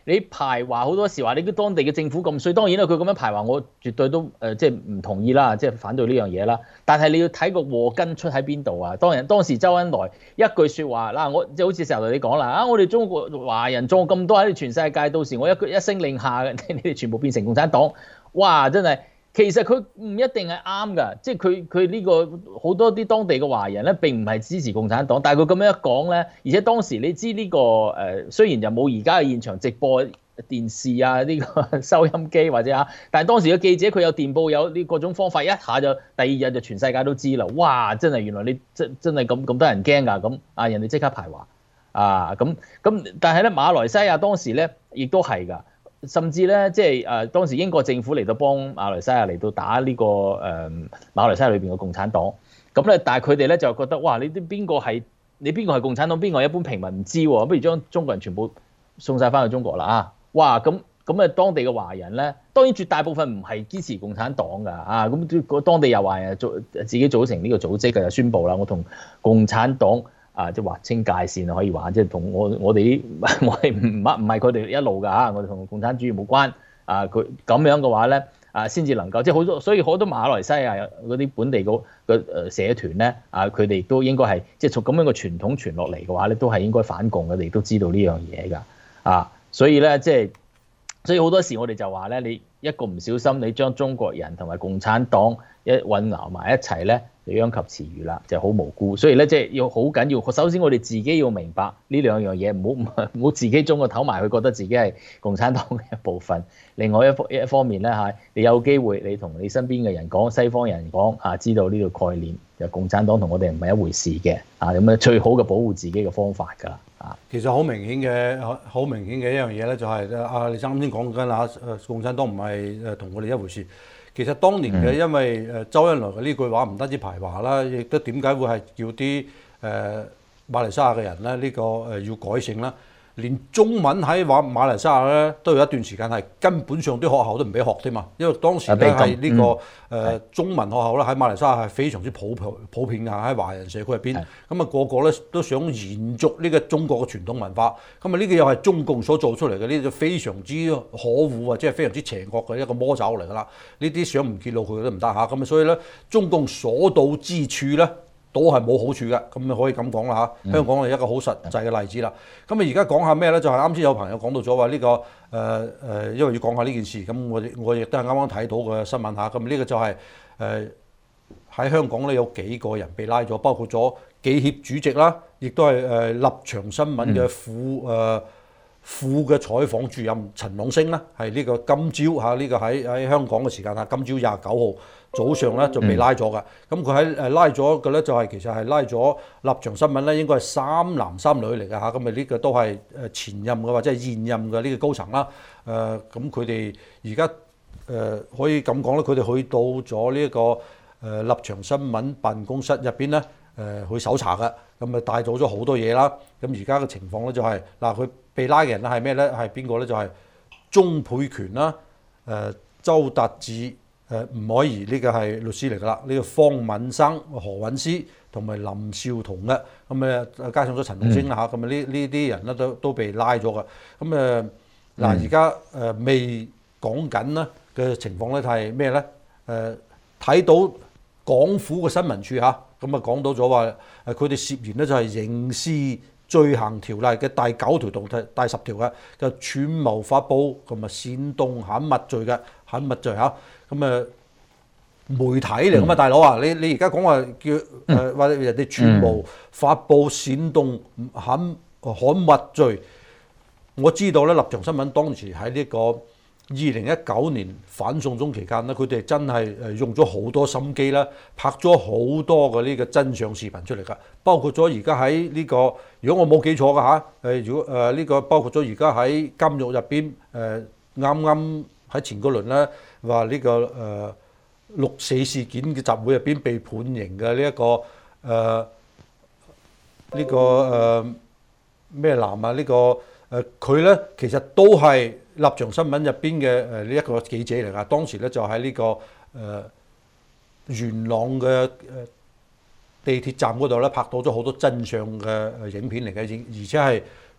你排華好多時話你啲當地嘅政府咁衰，當然啦，佢咁樣排華，我絕對都誒、呃、即係唔同意啦，即係反對呢樣嘢啦。但係你要睇個禍根出喺邊度啊？當然當時周恩來一句説話嗱，我即係好似成日同你講啦，啊我哋中國華人種咁多喺全世界，到時我一句一聲令下，你哋全部變成共產黨，哇！真係〜其實佢唔一定係啱㗎，即係佢佢呢個好多啲當地嘅華人咧並唔係支持共產黨，但係佢咁樣一講咧，而且當時你知呢、這個誒、呃、雖然就冇而家嘅現場直播電視啊呢、這個收音機或者啊，但係當時嘅記者佢有電報有呢各種方法，一下就第二日就全世界都知啦，哇！真係原來你真真係咁咁多人驚㗎，咁啊人哋即刻排華啊咁咁，但係咧馬來西亞當時咧亦都係㗎。甚至咧，即係誒當時英國政府嚟到幫馬來西亞嚟到打呢、這個誒、呃、馬來西亞裏邊嘅共產黨，咁咧，但係佢哋咧就覺得，哇！你啲邊個係你邊個係共產黨，邊個係一般平民唔知喎，不如將中國人全部送晒翻去中國啦啊！哇！咁咁啊，當地嘅華人咧，當然絕大部分唔係支持共產黨㗎啊！咁個當地又華人做自己組成呢個組織嘅，就宣佈啦，我同共產黨。啊！即係劃清界線啊，可以話即係同我我哋啲我哋唔唔唔係佢哋一路㗎嚇，我哋同共產主義冇關啊！佢咁樣嘅話咧啊，先至能夠即係好多，所以好多馬來西亞嗰啲本地個個誒社團咧啊，佢哋都應該係即係從咁樣嘅傳統傳落嚟嘅話咧，都係應該反共嘅，你都知道呢樣嘢㗎啊！所以咧即係，所以好多時我哋就話咧，你一個唔小心，你將中國人同埋共產黨一混淆埋一齊咧。殃及池魚啦，就好無辜，所以咧即係要好緊要。首先我哋自己要明白呢兩樣嘢，唔好唔好自己中個頭埋去，覺得自己係共產黨嘅一部分。另外一方一方面咧嚇，你有機會你同你身邊嘅人講，西方人講啊，知道呢個概念，就共產黨同我哋唔係一回事嘅啊，咁樣最好嘅保護自己嘅方法㗎啊。 其實好明顯嘅，好明顯嘅一樣嘢咧，就係啊，你啱先講緊啊，誒共產黨唔係誒同我哋一回事。其實當年嘅，因為誒周恩來嘅呢句話唔單止排華啦，亦都點解會係叫啲誒、呃、馬來西亞嘅人咧呢、呢個誒要改姓啦？連中文喺馬馬來西亞咧都有一段時間係根本上啲學校都唔俾學添嘛，因為當時咧係呢個誒、嗯呃、中文學校咧喺馬來西亞係非常之普普遍㗎，喺華人社區入邊，咁啊、那個個咧都想延續呢個中國嘅傳統文化，咁啊呢個又係中共所做出嚟嘅，呢就非常之可惡或者係非常之邪惡嘅一個魔爪嚟㗎啦，呢啲想唔揭露佢都唔得嚇，咁啊所以咧中共所到之處咧，都係冇好處嘅，咁你可以咁講啦嚇。香港係一個好實際嘅例子啦。咁啊而家講下咩咧？就係啱先有朋友講到咗話呢個誒誒、呃，因為要講下呢件事，咁我我亦都係啱啱睇到嘅新聞嚇。咁呢個就係誒喺香港咧有幾個人被拉咗，包括咗記協主席啦，亦都係誒立場新聞嘅副誒、呃、副嘅採訪主任陳朗升啦，係呢個今朝嚇呢個喺喺香港嘅時間嚇，今朝廿九號。早上咧就被拉咗㗎，咁佢喺誒拉咗嘅咧就係其實係拉咗立場新聞咧，應該係三男三女嚟㗎嚇，咁啊呢個都係誒前任嘅或者係現任嘅呢個高層啦，誒咁佢哋而家誒可以咁講咧，佢哋去到咗呢一個誒立場新聞辦公室入邊咧誒去搜查㗎，咁啊帶走咗好多嘢啦，咁而家嘅情況咧就係嗱佢被拉嘅人咧係咩咧？係邊個咧？就係鍾沛權啦，誒周達智。誒吳靄儀呢個係律師嚟㗎啦，呢、這個方敏生、何韻詩同埋林少彤嘅，咁誒加上咗陳龍星啦嚇，咁啊呢呢啲人咧都都被拉咗㗎，咁誒嗱而家誒未講緊咧嘅情況咧係咩咧？誒、呃、睇到港府嘅新聞處嚇，咁啊講到咗話誒佢哋涉嫌咧就係刑事罪行條例嘅第九條同第第十條嘅，就串謀發佈同埋煽動刊物罪嘅刊物罪嚇。咁誒媒體嚟㗎嘛，大佬啊，你你而家講話叫誒或者人哋串謀發佈煽動刊刊物罪，我知道咧，立場新聞當時喺呢個二零一九年反送中期間咧，佢哋真係誒用咗好多心機啦，拍咗好多嘅呢個真相視頻出嚟㗎，包括咗而家喺呢個，如果我冇記錯嘅嚇，誒如果誒呢、呃這個包括咗而家喺監獄入邊誒啱啱喺前嗰輪咧。話呢、這個誒、呃、六四事件嘅集會入邊被判刑嘅呢一個誒呢、呃這個誒咩、呃、男啊？呢、這個誒佢咧其實都係立場新聞入邊嘅誒呢一個記者嚟㗎。當時咧就喺呢、這個誒、呃、元朗嘅誒地鐵站嗰度咧拍到咗好多真相嘅誒影片嚟嘅，而且係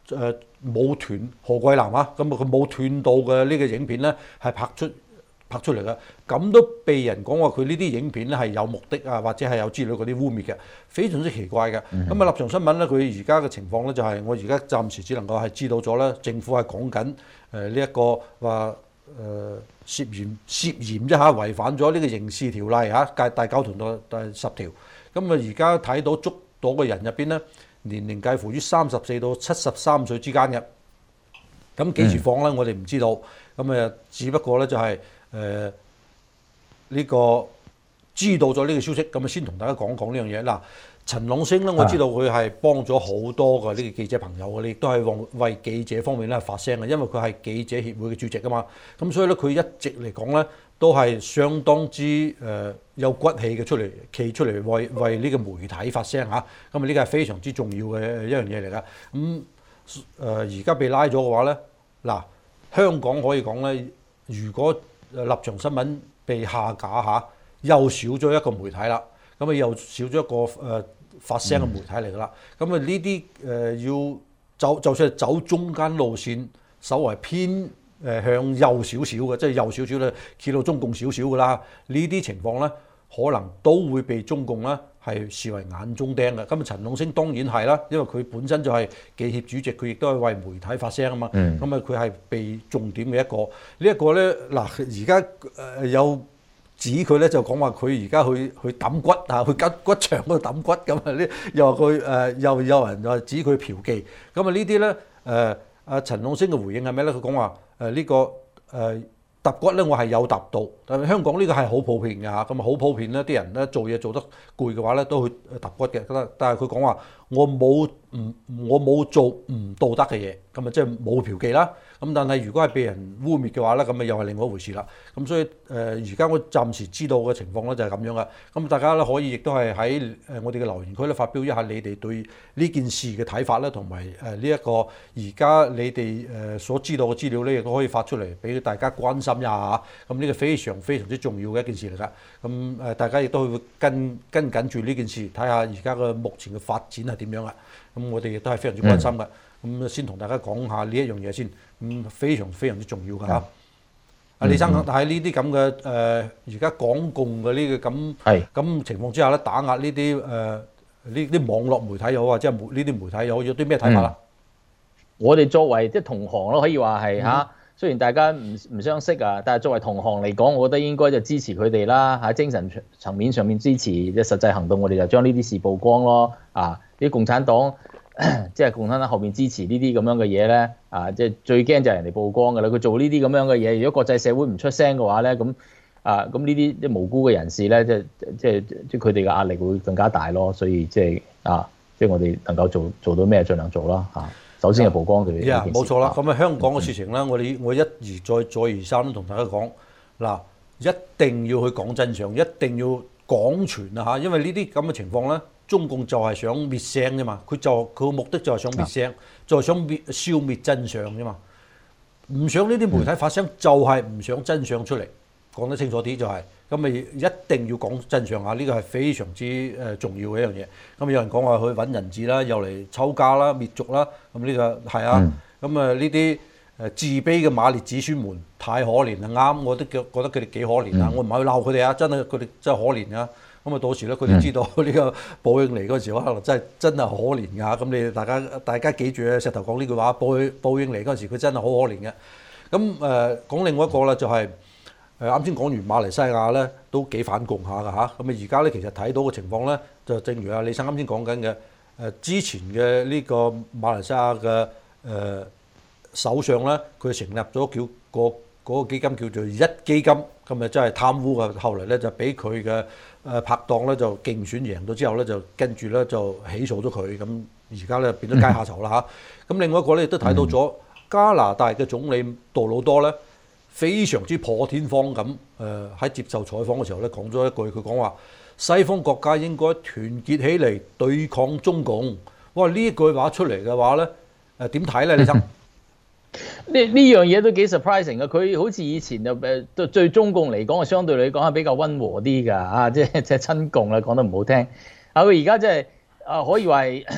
誒冇斷何桂藍啊，咁啊佢冇斷到嘅呢個影片咧係拍出拍出嚟嘅，咁都被人講話佢呢啲影片咧係有目的啊，或者係有資料嗰啲污蔑嘅，非常之奇怪嘅。咁啊、嗯、立場新聞咧，佢而家嘅情況咧就係、是、我而家暫時只能夠係知道咗咧，政府係講緊誒呢一個話誒、呃、涉嫌涉嫌啫嚇，違反咗呢個刑事條例嚇，第第九條到第十條。咁啊而家睇到捉到嘅人入邊咧，年齡介乎於三十四到七十三歲之間嘅。咁幾時放咧？我哋唔知道。咁啊，只不過咧就係、是。誒呢、呃這個知道咗呢個消息，咁啊先同大家講講呢樣嘢。嗱，陳朗昇咧，我知道佢係幫咗好多嘅呢個記者朋友嘅，亦都係為為記者方面咧發聲嘅，因為佢係記者協會嘅主席啊嘛。咁所以咧，佢一直嚟講咧，都係相當之誒、呃、有骨氣嘅出嚟，企出嚟為為呢個媒體發聲嚇。咁啊，呢個係非常之重要嘅一樣嘢嚟㗎。咁誒而家被拉咗嘅話咧，嗱，香港可以講咧，如果立場新聞被下架嚇，又少咗一個媒體啦，咁啊又少咗一個誒、呃、發聲嘅媒體嚟㗎啦。咁啊呢啲誒要走，就算係走中間路線，稍為偏誒、呃、向右少少嘅，即係右少少咧，企到中共少少㗎啦。呢啲情況咧，可能都會被中共咧係視為眼中釘嘅。咁啊陳朗昇當然係啦，因為佢本身就係記協主席，佢亦都係為媒體發聲啊嘛。咁啊佢係被重點嘅一個。呢一個咧嗱，而家誒有指佢咧就講話佢而家去去揼骨啊，去骨骨場嗰度揼骨咁啊！呢又話佢誒又有人又指佢嫖妓。咁啊呢啲咧誒阿陳朗昇嘅回應係咩咧？佢講話誒呢個誒。呃揼骨咧，我係有揼到，但係香港呢個係好普遍嘅嚇，咁啊好普遍咧，啲人咧做嘢做得攰嘅話咧，都去揼骨嘅。但係佢講話我冇唔我冇做唔道德嘅嘢，咁啊即係冇嫖妓啦。咁但係如果係被人污蔑嘅話咧，咁啊又係另外一回事啦。咁所以誒而家我暫時知道嘅情況咧就係咁樣嘅。咁大家咧可以亦都係喺誒我哋嘅留言區咧發表一下你哋對呢件事嘅睇法咧，同埋誒呢一個而家你哋誒所知道嘅資料咧，亦都可以發出嚟俾大家關心一下。咁呢個非常非常之重要嘅一件事嚟㗎。咁誒大家亦都會跟跟緊住呢件事，睇下而家嘅目前嘅發展係點樣啊。咁我哋亦都係非常之關心嘅。咁先同大家講下呢一樣嘢先，咁非常非常之重要㗎嚇。阿李生喺呢啲咁嘅誒，而家港共嘅呢個咁咁情況之下咧，打壓呢啲誒呢啲網絡媒體又好，或者係呢啲媒體又好，有啲咩睇法啦？ 我哋作為即係同行咯，可以話係嚇。雖然大家唔唔相識啊，但係作為同行嚟講，我覺得應該就支持佢哋啦。喺精神層面上面支持，即係實際行動，我哋就將呢啲事曝光咯。啊，啲共產黨即係共產黨後面支持呢啲咁樣嘅嘢咧，啊，即係最驚就係人哋曝光㗎啦。佢做呢啲咁樣嘅嘢，如果國際社會唔出聲嘅話咧，咁啊，咁呢啲啲無辜嘅人士咧，即係即係即係佢哋嘅壓力會更加大咯。所以即係啊，即係我哋能夠做做到咩，盡量做啦嚇。首先係曝光佢哋。 呀，冇錯啦。咁啊，香港嘅事情咧，我哋我一而再，再而三都同大家講，嗱，一定要去講真相，一定要廣傳啊嚇，因為呢啲咁嘅情況咧，中共就係想滅聲啫嘛，佢就佢個目的就係想滅聲，就係想滅消滅真相啫嘛，唔想呢啲媒體發聲，就係唔想真相出嚟，講得清楚啲就係。咁咪一定要講真相啊！呢個係非常之誒重要嘅一樣嘢。咁有人講話去揾人質啦，又嚟抽家啦、滅族啦。咁呢個係啊。咁啊呢啲誒自卑嘅馬列子孫們太可憐啦，啱我都覺覺得佢哋幾可憐啊！我唔係去鬧佢哋啊，真係佢哋真係可憐啊！咁啊到時咧，佢哋知道呢個報應嚟嗰陣時，可能真係真係可憐㗎。咁你大家大家記住啊，石頭講呢句話，報報應嚟嗰陣時，佢真係好可憐嘅。咁誒講另外一個啦，就係。誒啱先講完馬來西亞咧，都幾反共下㗎嚇。咁啊而家咧其實睇到嘅情況咧，就正如阿李生啱先講緊嘅，誒之前嘅呢個馬來西亞嘅誒首相咧，佢成立咗叫個嗰個基金叫做一基金，咁啊真係貪污嘅。後嚟咧就俾佢嘅誒拍檔咧就競選贏咗之後咧，就跟住咧就起訴咗佢，咁而家咧變咗階下囚啦嚇。咁另外一個咧亦都睇到咗加拿大嘅總理杜魯多咧。非常之破天荒咁，誒、呃、喺接受採訪嘅時候咧，講咗一句，佢講話西方國家應該團結起嚟對抗中共。哇！呢一句話出嚟嘅話咧，誒點睇咧？李生呢呢樣嘢都幾 surprising 嘅。佢好似以前就誒對對中共嚟講，相對嚟講係比較溫和啲㗎啊，即係即係親共啦，講得唔好聽。啊，佢而家即係啊，可以話係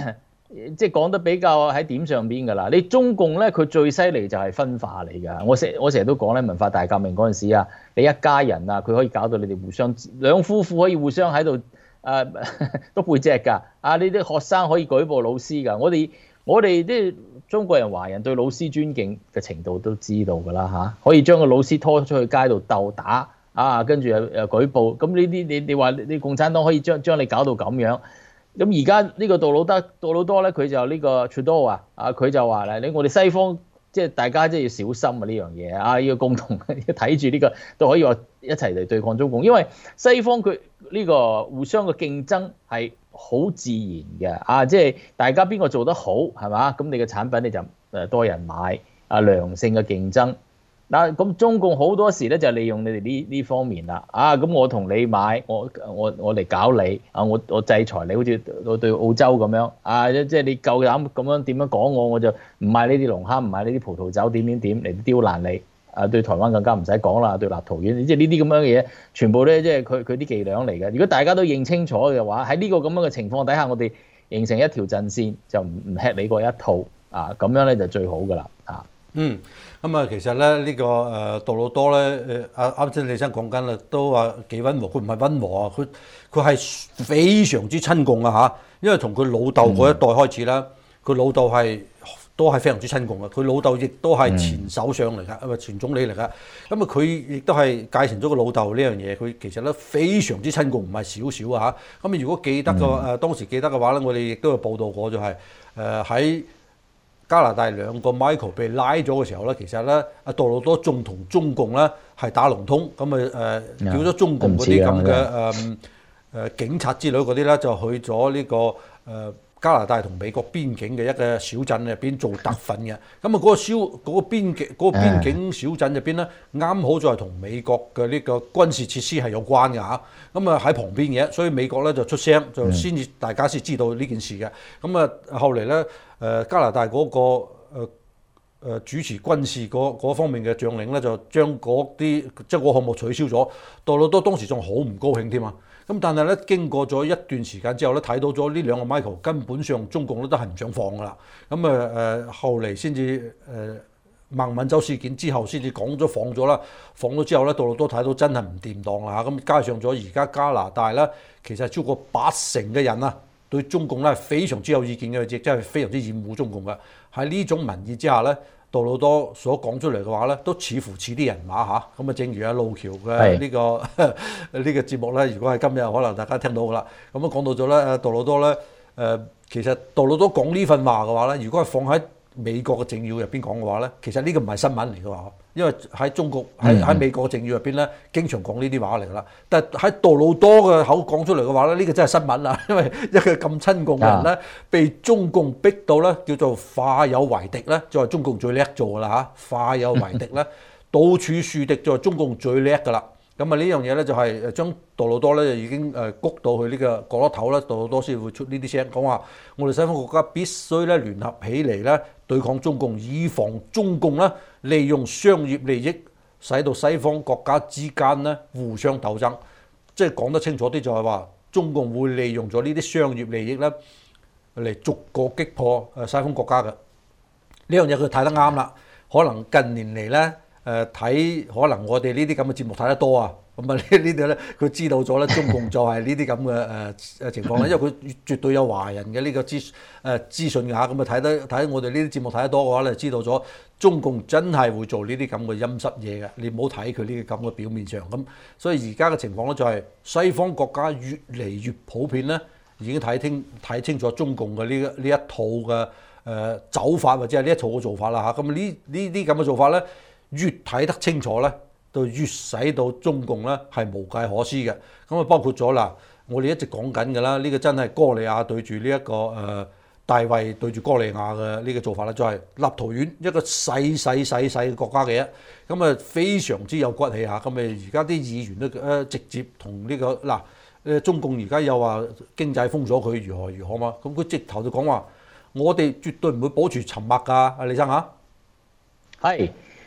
即係講得比較喺點上邊㗎啦。你中共咧，佢最犀利就係分化你㗎。我成我成日都講咧，文化大革命嗰陣時啊，你一家人啊，佢可以搞到你哋互相兩夫婦可以互相喺度誒都背脊㗎。啊，你啲學生可以舉報老師㗎。我哋我哋啲中國人華人對老師尊敬嘅程度都知道㗎啦嚇，可以將個老師拖出去街度鬥打啊，跟住又又舉報。咁呢啲你你話你共產黨可以將將你搞到咁樣？咁而家呢個杜魯德杜魯多咧，佢就呢個 Trudeau 啊，啊佢就話咧，你我哋西方即係大家即係要小心啊呢樣嘢啊，要共同要睇住呢個都可以話一齊嚟對抗中共，因為西方佢呢個互相嘅競爭係好自然嘅啊，即係大家邊個做得好係嘛？咁你嘅產品你就誒多人買啊，良性嘅競爭。嗱，咁中共好多時咧就利用你哋呢呢方面啦，啊，咁我同你買，我我我嚟搞你，啊，我我制裁你，好似我對澳洲咁樣，啊，即係你夠膽咁樣點樣講我，我就唔買呢啲龍蝦，唔買呢啲葡萄酒，點點點嚟刁難你，啊，對台灣更加唔使講啦，對立陶宛，即係呢啲咁樣嘅嘢，全部咧即係佢佢啲伎倆嚟嘅。如果大家都認清楚嘅話，喺呢個咁樣嘅情況底下，我哋形成一條陣線，就唔唔吃你嗰一套，啊，咁樣咧就最好噶啦，啊。 嗯，咁啊，其實咧呢、這個誒、呃、杜魯多咧誒，啱啱先李生講緊啦，都話幾溫和，佢唔係溫和啊，佢佢係非常之親共啊嚇，因為從佢老豆嗰一代開始啦，佢、嗯、老豆係都係非常之親共嘅，佢老豆亦都係前首相嚟㗎，啊嘛前總理嚟㗎，咁啊佢亦都係繼承咗個老豆呢樣嘢，佢其實咧非常之親共，唔係少少啊嚇。咁如果記得嘅誒、嗯呃、當時記得嘅話咧，我哋亦都有報道過、就是，就係誒喺加拿大兩個 Michael 被拉咗嘅時候咧，其實咧阿杜魯多仲同中共咧係打龍通，咁啊誒叫咗中共嗰啲咁嘅誒誒警察之類嗰啲咧，就去咗呢、這個誒、呃、加拿大同美國邊境嘅一個小鎮入邊做特訓嘅。咁啊嗰個小嗰、那個邊境嗰、那個邊境小鎮入邊咧，啱好就係同美國嘅呢個軍事設施係有關嘅嚇。咁啊喺旁邊嘅，所以美國咧就出聲，就先至大家先知道呢件事嘅。咁啊後嚟咧。誒加拿大嗰、那個誒、呃、主持軍事嗰方面嘅將領咧，就將嗰啲即係個項目取消咗。杜魯多當時仲好唔高興添啊！咁但係咧經過咗一段時間之後咧，睇到咗呢兩個 Michael 根本上中共咧都係唔想放噶啦。咁啊誒後嚟先至誒孟晚舟事件之後先至講咗放咗啦。放咗之後咧，杜魯多睇到真係唔掂當啦嚇。咁加上咗而家加拿大咧，其實超過八成嘅人啊，對中共咧係非常之有意見嘅，亦真係非常之厭惡中共嘅。喺呢種民意之下咧，杜魯多所講出嚟嘅話咧，都似乎似啲人馬嚇。咁啊，正如阿路橋嘅呢個呢個節目咧，如果係今日可能大家聽到噶啦。咁啊講到咗咧，杜魯多咧誒，其實杜魯多講呢份話嘅話咧，如果係放喺美國嘅政要入邊講嘅話咧，其實呢個唔係新聞嚟嘅話，因為喺中國喺喺美國嘅政要入邊咧，經常講呢啲話嚟㗎啦。但係喺杜魯多嘅口講出嚟嘅話咧，呢、這個真係新聞啦，因為一個咁親共嘅人咧，被中共逼到咧叫做化有為敵咧，就係中共最叻做㗎啦嚇，化有為敵咧，到處樹敵就係中共最叻㗎啦。咁啊呢樣嘢咧就係誒將杜魯多咧就已經誒谷到去呢個角落頭咧，杜魯多先會出呢啲聲講話，我哋西方國家必須咧聯合起嚟咧對抗中共，以防中共咧利用商業利益使到西方國家之間咧互相鬥爭。即係講得清楚啲就係話，中共會利用咗呢啲商業利益咧嚟逐個擊破誒西方國家嘅。呢樣嘢佢睇得啱啦，可能近年嚟咧。誒睇、呃、可能我哋呢啲咁嘅節目睇得多啊，咁啊呢呢度咧佢知道咗咧，中共就係呢啲咁嘅誒誒情況咧，因為佢絕對有華人嘅呢個資誒、呃、資訊㗎嚇，咁啊睇得睇我哋呢啲節目睇得多嘅話咧，知道咗中共真係會做呢啲咁嘅陰濕嘢嘅，你唔好睇佢呢個咁嘅表面上咁，所以而家嘅情況咧就係西方國家越嚟越普遍咧，已經睇清睇清楚中共嘅呢呢一套嘅誒、呃、走法或者係呢一套嘅做法啦嚇，咁呢呢啲咁嘅做法咧。越睇得清楚咧，就越使到中共咧係無計可施嘅。咁啊，包括咗啦，我哋一直講緊嘅啦，呢、這個真係哥利亞對住呢一個誒、呃、大衛對住哥利亞嘅呢個做法咧，就係、是、立陶宛一個細細細細嘅國家嘅，咁啊非常之有骨氣嚇。咁啊而家啲議員都誒直接同呢、這個嗱誒中共而家又話經濟封鎖佢如何如何嘛，咁佢直頭就講話，我哋絕對唔會保持沉默㗎，阿李生嚇。 係。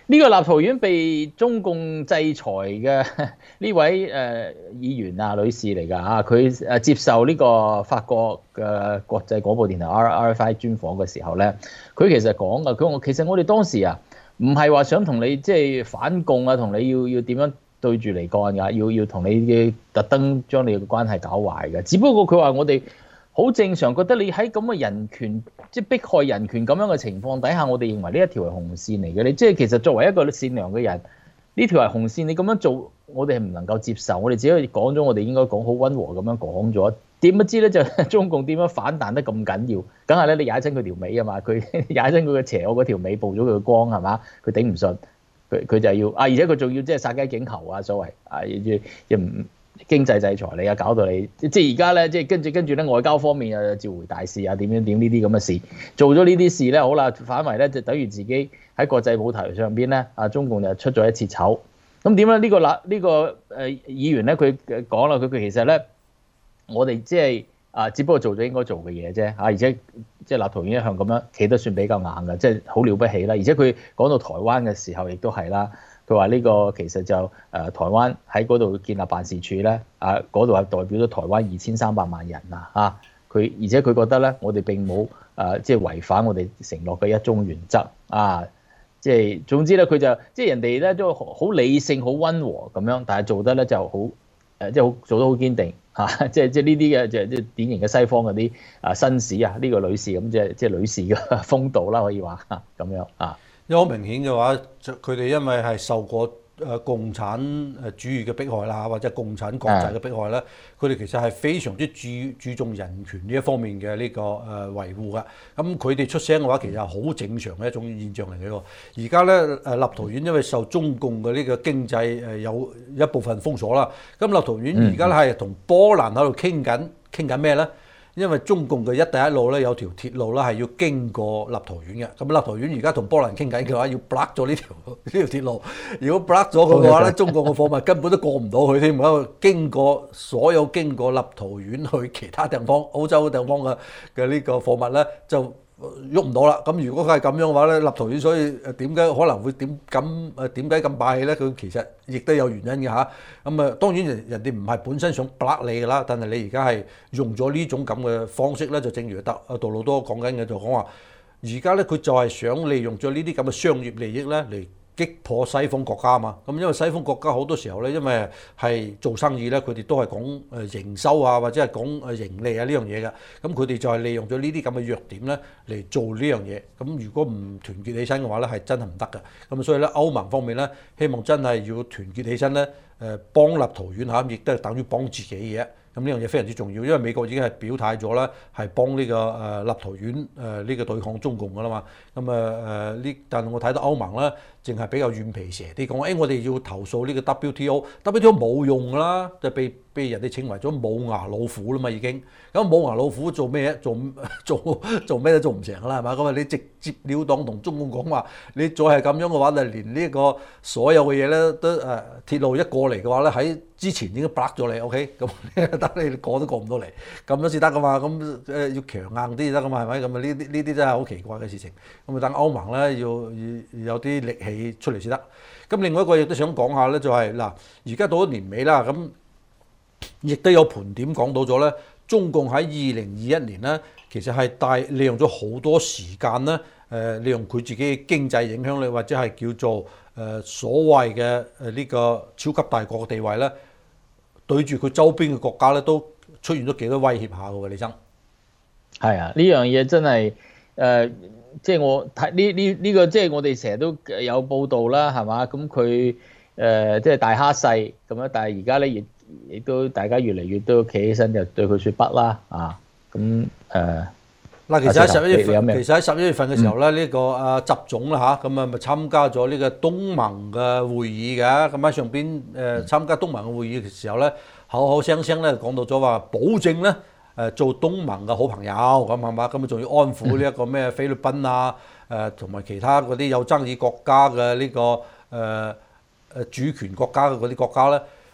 呢個立陶宛被中共制裁嘅呢位誒、呃、議員啊女士嚟㗎嚇，佢誒接受呢個法國嘅國際廣播電台 R F I 專訪嘅時候咧，佢其實講㗎，佢話其實我哋當時啊唔係話想同你即係反共啊，同你要要點樣對住嚟幹㗎，要要同你嘅特登將你嘅關係搞壞嘅，只不過佢話我哋好正常覺得你喺咁嘅人權，即係迫害人權咁樣嘅情況底下，我哋認為呢一條係紅線嚟嘅。你即係其實作為一個善良嘅人，呢條係紅線，你咁樣做，我哋係唔能夠接受。我哋只係講咗，我哋應該講好溫和咁樣講咗。點不知咧就中共點樣反彈得咁緊要？梗係咧你踩親佢條尾啊嘛，佢踩親佢嘅邪惡嗰條尾，曝咗佢嘅光係嘛？佢頂唔順，佢佢就係要啊，而且佢仲要即係殺雞儆猴啊，所謂啊，亦唔。經濟制裁你啊，搞到你即係而家咧，即係跟住跟住咧，外交方面啊召回大使啊，點樣點呢啲咁嘅事，做咗呢啲事咧，好啦，反為咧就等於自己喺國際舞台上邊咧，啊中共就出咗一次醜。咁點咧？呢個立呢個誒議員咧，佢講啦，佢佢其實咧，我哋即係啊，只不過做咗應該做嘅嘢啫啊，而且即係立陶宛一向咁樣企得算比較硬嘅，即係好了不起啦。而且佢講到台灣嘅時候，亦都係啦。佢話呢個其實就誒、呃、台灣喺嗰度建立辦事處咧，啊嗰度係代表咗台灣二千三百萬人啊，嚇佢，而且佢覺得咧，我哋並冇誒即係違反我哋承諾嘅一中原則啊，即係總之咧，佢就即係人哋咧都好理性、好溫和咁樣，但係做得咧就好誒，即係好做得好堅定嚇，即係即係呢啲嘅即係即係典型嘅西方嗰啲啊紳士啊，呢、這個女士咁即係即係女士嘅風度啦，可以話咁樣啊。 因為好明顯嘅話，佢哋因為係受過誒共產誒主義嘅迫害啦，或者共產國際嘅迫害咧，佢哋其實係非常之注注重人權呢一方面嘅呢個誒維護嘅。咁佢哋出聲嘅話，其實係好正常嘅一種現象嚟嘅喎。而家咧誒立陶宛因為受中共嘅呢個經濟誒有一部分封鎖啦，咁立陶宛而家咧係同波蘭喺度傾緊傾緊咩咧？因為中共嘅一帶一路咧有條鐵路咧係要經過立陶宛嘅，咁立陶宛而家同波蘭傾緊嘅話，要 block 咗呢條呢條鐵路。如果 block 咗佢嘅話咧，中國嘅貨物根本都過唔到去添，因為經過所有經過立陶宛去其他地方、歐洲嘅地方嘅嘅呢個貨物咧就喐唔到啦。咁如果佢係咁樣嘅話咧，立陶宛所以誒點解可能會點咁誒點解咁霸氣咧？佢其實亦都有原因嘅嚇。咁啊當然人人哋唔係本身想 block 你㗎啦，但係你而家係用咗呢種咁嘅方式咧，就正如德阿杜魯多講緊嘅，就講話而家咧佢就係想利用咗呢啲咁嘅商業利益咧嚟擊破西方國家啊嘛。咁因為西方國家好多時候咧，因為係做生意咧，佢哋都係講誒營收啊，或者係講誒盈利啊呢樣嘢嘅。咁佢哋就係利用咗呢啲咁嘅弱點咧嚟做呢樣嘢。咁如果唔團結起身嘅話咧，係真係唔得嘅。咁所以咧，歐盟方面咧，希望真係要團結起身咧，誒幫立陶宛嚇，亦都係等於幫自己嘅。咁呢樣嘢非常之重要，因為美國已經係表態咗啦，係幫呢個誒立陶宛誒呢個對抗中共噶啦嘛。咁啊誒呢，但係我睇到歐盟咧，淨係比較軟皮蛇啲講，誒我哋要投訴呢個 W T O，W T O 冇用啦，就被被人哋稱為咗冇牙老虎啦嘛已經。咁冇牙老虎做咩？做做做咩都做唔成啦，係嘛？咁啊你直接了當同中共講話，你再係咁樣嘅話，就連呢個所有嘅嘢咧都誒鐵路一過嚟嘅話咧，喺之前已經 block 咗你 ，OK？ 咁等你過都過唔到嚟，咁樣先得噶嘛？咁誒要強硬啲得噶嘛？係咪？咁啊呢啲呢啲真係好奇怪嘅事情。咁啊等歐盟咧要要有啲力氣出嚟先得。咁另外一個亦都想講下咧，就係嗱，而家到咗年尾啦，咁亦都有盤點講到咗咧。中共喺二零二一年咧，其實係大利用咗好多時間咧，誒利用佢自己嘅經濟影響力，或者係叫做誒所謂嘅誒呢個超級大國嘅地位咧，對住佢周邊嘅國家咧，都出現咗幾多威脅下嘅李生。 係啊，呢樣嘢真係誒、呃，即係我睇呢呢呢個，即係我哋成日都有報道啦，係嘛？咁佢誒即係大蝦細咁樣，但係而家咧亦亦都大家越嚟越都企起身，就對佢説不啦啊！咁誒嗱， 其實喺十一月份，其實喺十一月份嘅時候咧，呢、嗯、個阿習總啦嚇，咁啊咪參加咗呢個東盟嘅會議嘅，咁喺上邊誒參加東盟嘅會議嘅時候咧，口口聲聲咧講到咗話，保證咧誒做東盟嘅好朋友，咁係嘛？咁啊仲要安撫呢一個咩菲律賓啊，誒同埋其他嗰啲有爭議國家嘅呢、這個誒誒、呃、主權國家嘅嗰啲國家咧。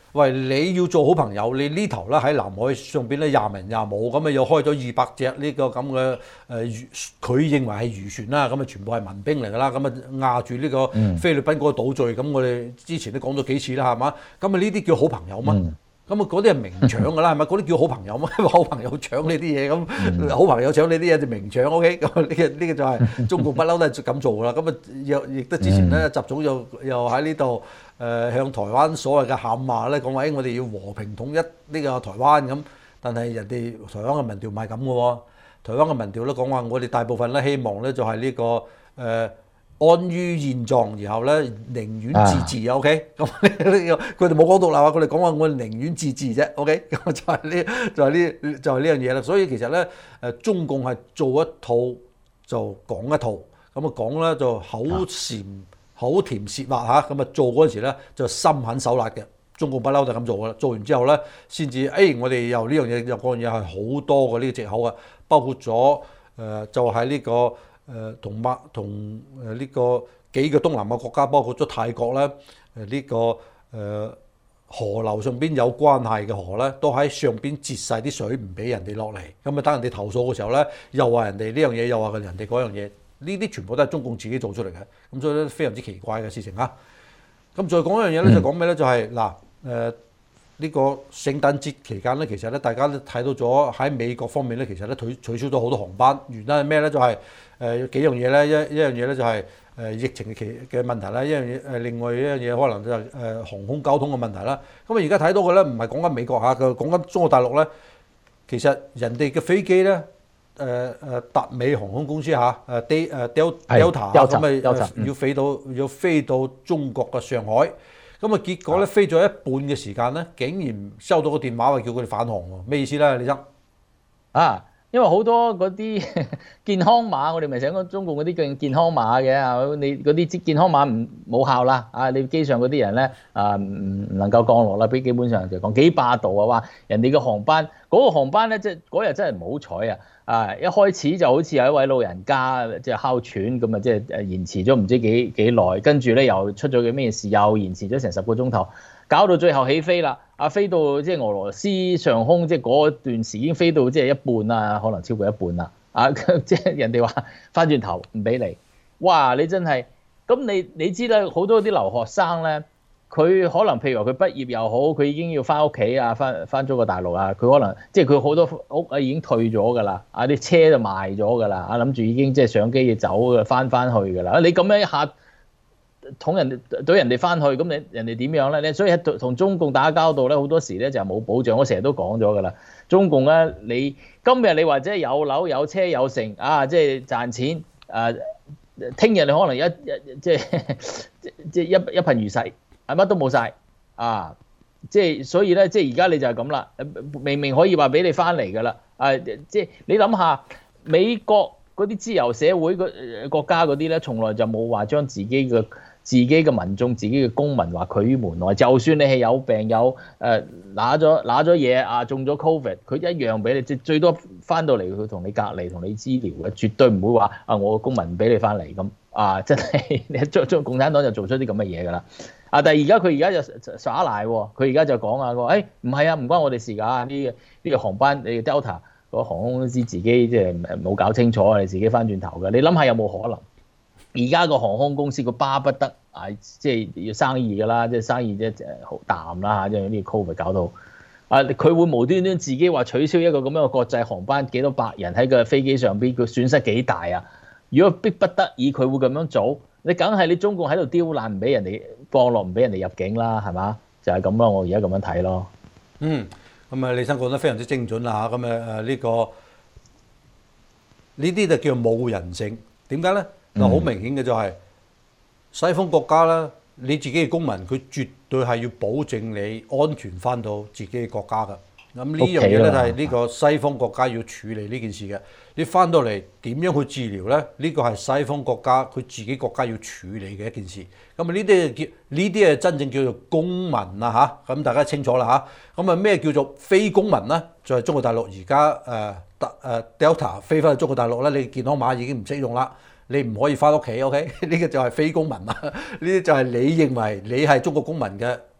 喂，你要做好朋友，你呢頭咧喺南海上邊咧廿文廿武，咁啊又開咗二百隻呢個咁嘅誒漁，佢認為係漁船啦，咁啊全部係民兵嚟㗎啦，咁啊壓住呢個菲律賓嗰個島嶼，咁我哋之前都講咗幾次啦，係嘛？咁啊呢啲叫好朋友嗎？嗯咁啊，嗰啲係明搶㗎啦，係咪？嗰啲叫好朋友嘛？好朋友搶呢啲嘢，咁、嗯、好朋友搶呢啲嘢就明搶 ，OK？咁呢個呢個就係中共不嬲都係咁做㗎啦。咁啊，又亦都之前咧，習總又又喺呢度誒向台灣所謂嘅喊話咧，講話誒我哋要和平統一呢個台灣咁。但係人哋台灣嘅民調唔係咁嘅喎，台灣嘅民調都講話我哋大部分咧希望咧就係呢、呢個誒。呃安於現狀，然後咧寧願自治啊 ，OK？咁呢個佢哋冇講獨立啊，佢哋講話我寧願自治啫 ，OK？咁就係呢，就係呢，就係呢樣嘢啦。所以其實咧，誒中共係做一套就講一套，咁啊講咧就口甜口甜舌滑嚇，咁啊做嗰陣時咧就心狠手辣嘅。中共不嬲就咁做噶啦，做完之後咧先至，誒我哋又呢樣嘢又嗰樣嘢係好多嘅呢個藉口啊，包括咗誒就喺呢個。誒同麥同誒呢個幾個東南亞國家，包括咗泰國咧，誒、這、呢個誒、呃、河流上邊有關係嘅河咧，都喺上邊截晒啲水，唔俾人哋落嚟。咁啊，等人哋投訴嘅時候咧，又話人哋呢樣嘢，又話人哋嗰樣嘢，呢啲全部都係中共自己做出嚟嘅。咁所以咧，非常之奇怪嘅事情啊！咁再講一樣嘢咧，就講咩咧？就係嗱誒呢個聖誕節期間咧，其實咧大家都睇到咗喺美國方面咧，其實咧取取消咗好多航班，原因係咩咧？就係、是誒幾樣嘢咧，一一樣嘢咧就係誒疫情嘅期嘅問題啦，一樣嘢誒另外一樣嘢可能就係誒航空交通嘅問題啦。咁啊而家睇到嘅咧唔係講緊美國嚇，佢講緊中國大陸咧，其實人哋嘅飛機咧誒誒達美航空公司嚇誒 D 誒 Delta 咁啊要飛到要飛到中國嘅上海，咁啊結果咧飛咗一半嘅時間咧，竟然收到個電話話叫佢哋返航喎，咩意思咧？李生啊？因為好多嗰啲健康碼，我哋咪想講中共嗰啲叫健康碼嘅啊，你嗰啲健康碼唔冇效啦啊！你機上嗰啲人咧啊唔唔能夠降落啦，俾基本上就講幾霸道啊！話人哋嘅航班嗰、嗰個航班咧，即係嗰日真係唔好彩啊！啊，一開始就好似有一位老人家即係哮喘咁啊，即係誒延遲咗唔知幾幾耐，跟住咧又出咗個咩事，又延遲咗成十個鐘頭。搞到最後起飛啦！啊，飛到即係俄羅斯上空，即係嗰段時已經飛到即係一半啦，可能超過一半啦。啊，即係人哋話翻轉頭唔俾你，哇！你真係咁你你知啦，好多啲留學生咧，佢可能譬如話佢畢業又好，佢已經要翻屋企啊，翻翻咗個大陸啊，佢可能即係佢好多屋啊已經退咗㗎啦，啊啲車就賣咗㗎啦，啊諗住已經即係上機要走嘅，翻翻去㗎啦。你咁樣一下捅人哋對人哋翻去，咁你人哋點樣咧？你所以同中共打交道咧，好多時咧就係冇保障。我成日都講咗㗎啦，中共咧，你今日你或者有樓有車有成啊，即係賺錢啊，聽日你可能一一即係即係一一貧如洗，係乜都冇晒啊！即係所以咧，即係而家你就係咁啦，明明可以話俾你翻嚟㗎啦，啊！即係你諗下美國嗰啲自由社會個國家嗰啲咧，從來就冇話將自己嘅自己嘅民眾、自己嘅公民話拒於門外。就算你係有病有誒揦咗揦咗嘢啊，中咗 Covid， 佢一樣俾你，即最多翻到嚟佢同你隔離、同你治療嘅，絕對唔會話啊我個公民唔俾你翻嚟咁啊！真係你將將共產黨就做出啲咁嘅嘢㗎啦。啊！但係而家佢而家就耍賴喎，佢而家就講啊，佢話誒唔係啊，唔關我哋事㗎，呢個呢個航班你 Delta 個航空公司自己即係冇搞清楚，你自己翻轉頭嘅。你諗下有冇可能？而家個航空公司個巴不得啊，即係要生意㗎啦，即係生意即係好淡啦嚇，即係呢個 Covid 搞到啊，佢會無端端自己話取消一個咁樣嘅國際航班，幾多百人喺個飛機上邊，佢損失幾大啊？如果逼不得已，佢會咁樣做。你梗係你中共喺度刁難，唔俾人哋降落，唔俾人哋入境啦，係嘛？就係咁咯，我而家咁樣睇咯。 嗯，咁啊，李生講得非常之精準啦嚇，咁啊誒呢個呢啲就叫冇人性。點解咧？嗱，好明顯嘅就係西方國家啦，你自己嘅公民，佢絕對係要保證你安全翻到自己嘅國家㗎。咁呢樣嘢咧就係呢個西方國家要處理呢件事嘅。你翻到嚟點樣去治療咧？呢個係西方國家佢自己國家要處理嘅一件事。咁啊呢啲叫呢啲係真正叫做公民啊嚇。咁大家清楚啦嚇。咁啊咩叫做非公民咧？就係中國大陸而家誒特誒 Delta 飛翻去中國大陸咧，你健康碼已經唔適用啦，你唔可以翻屋企。OK，呢個就係非公民啦。呢啲就係你認為你係中國公民嘅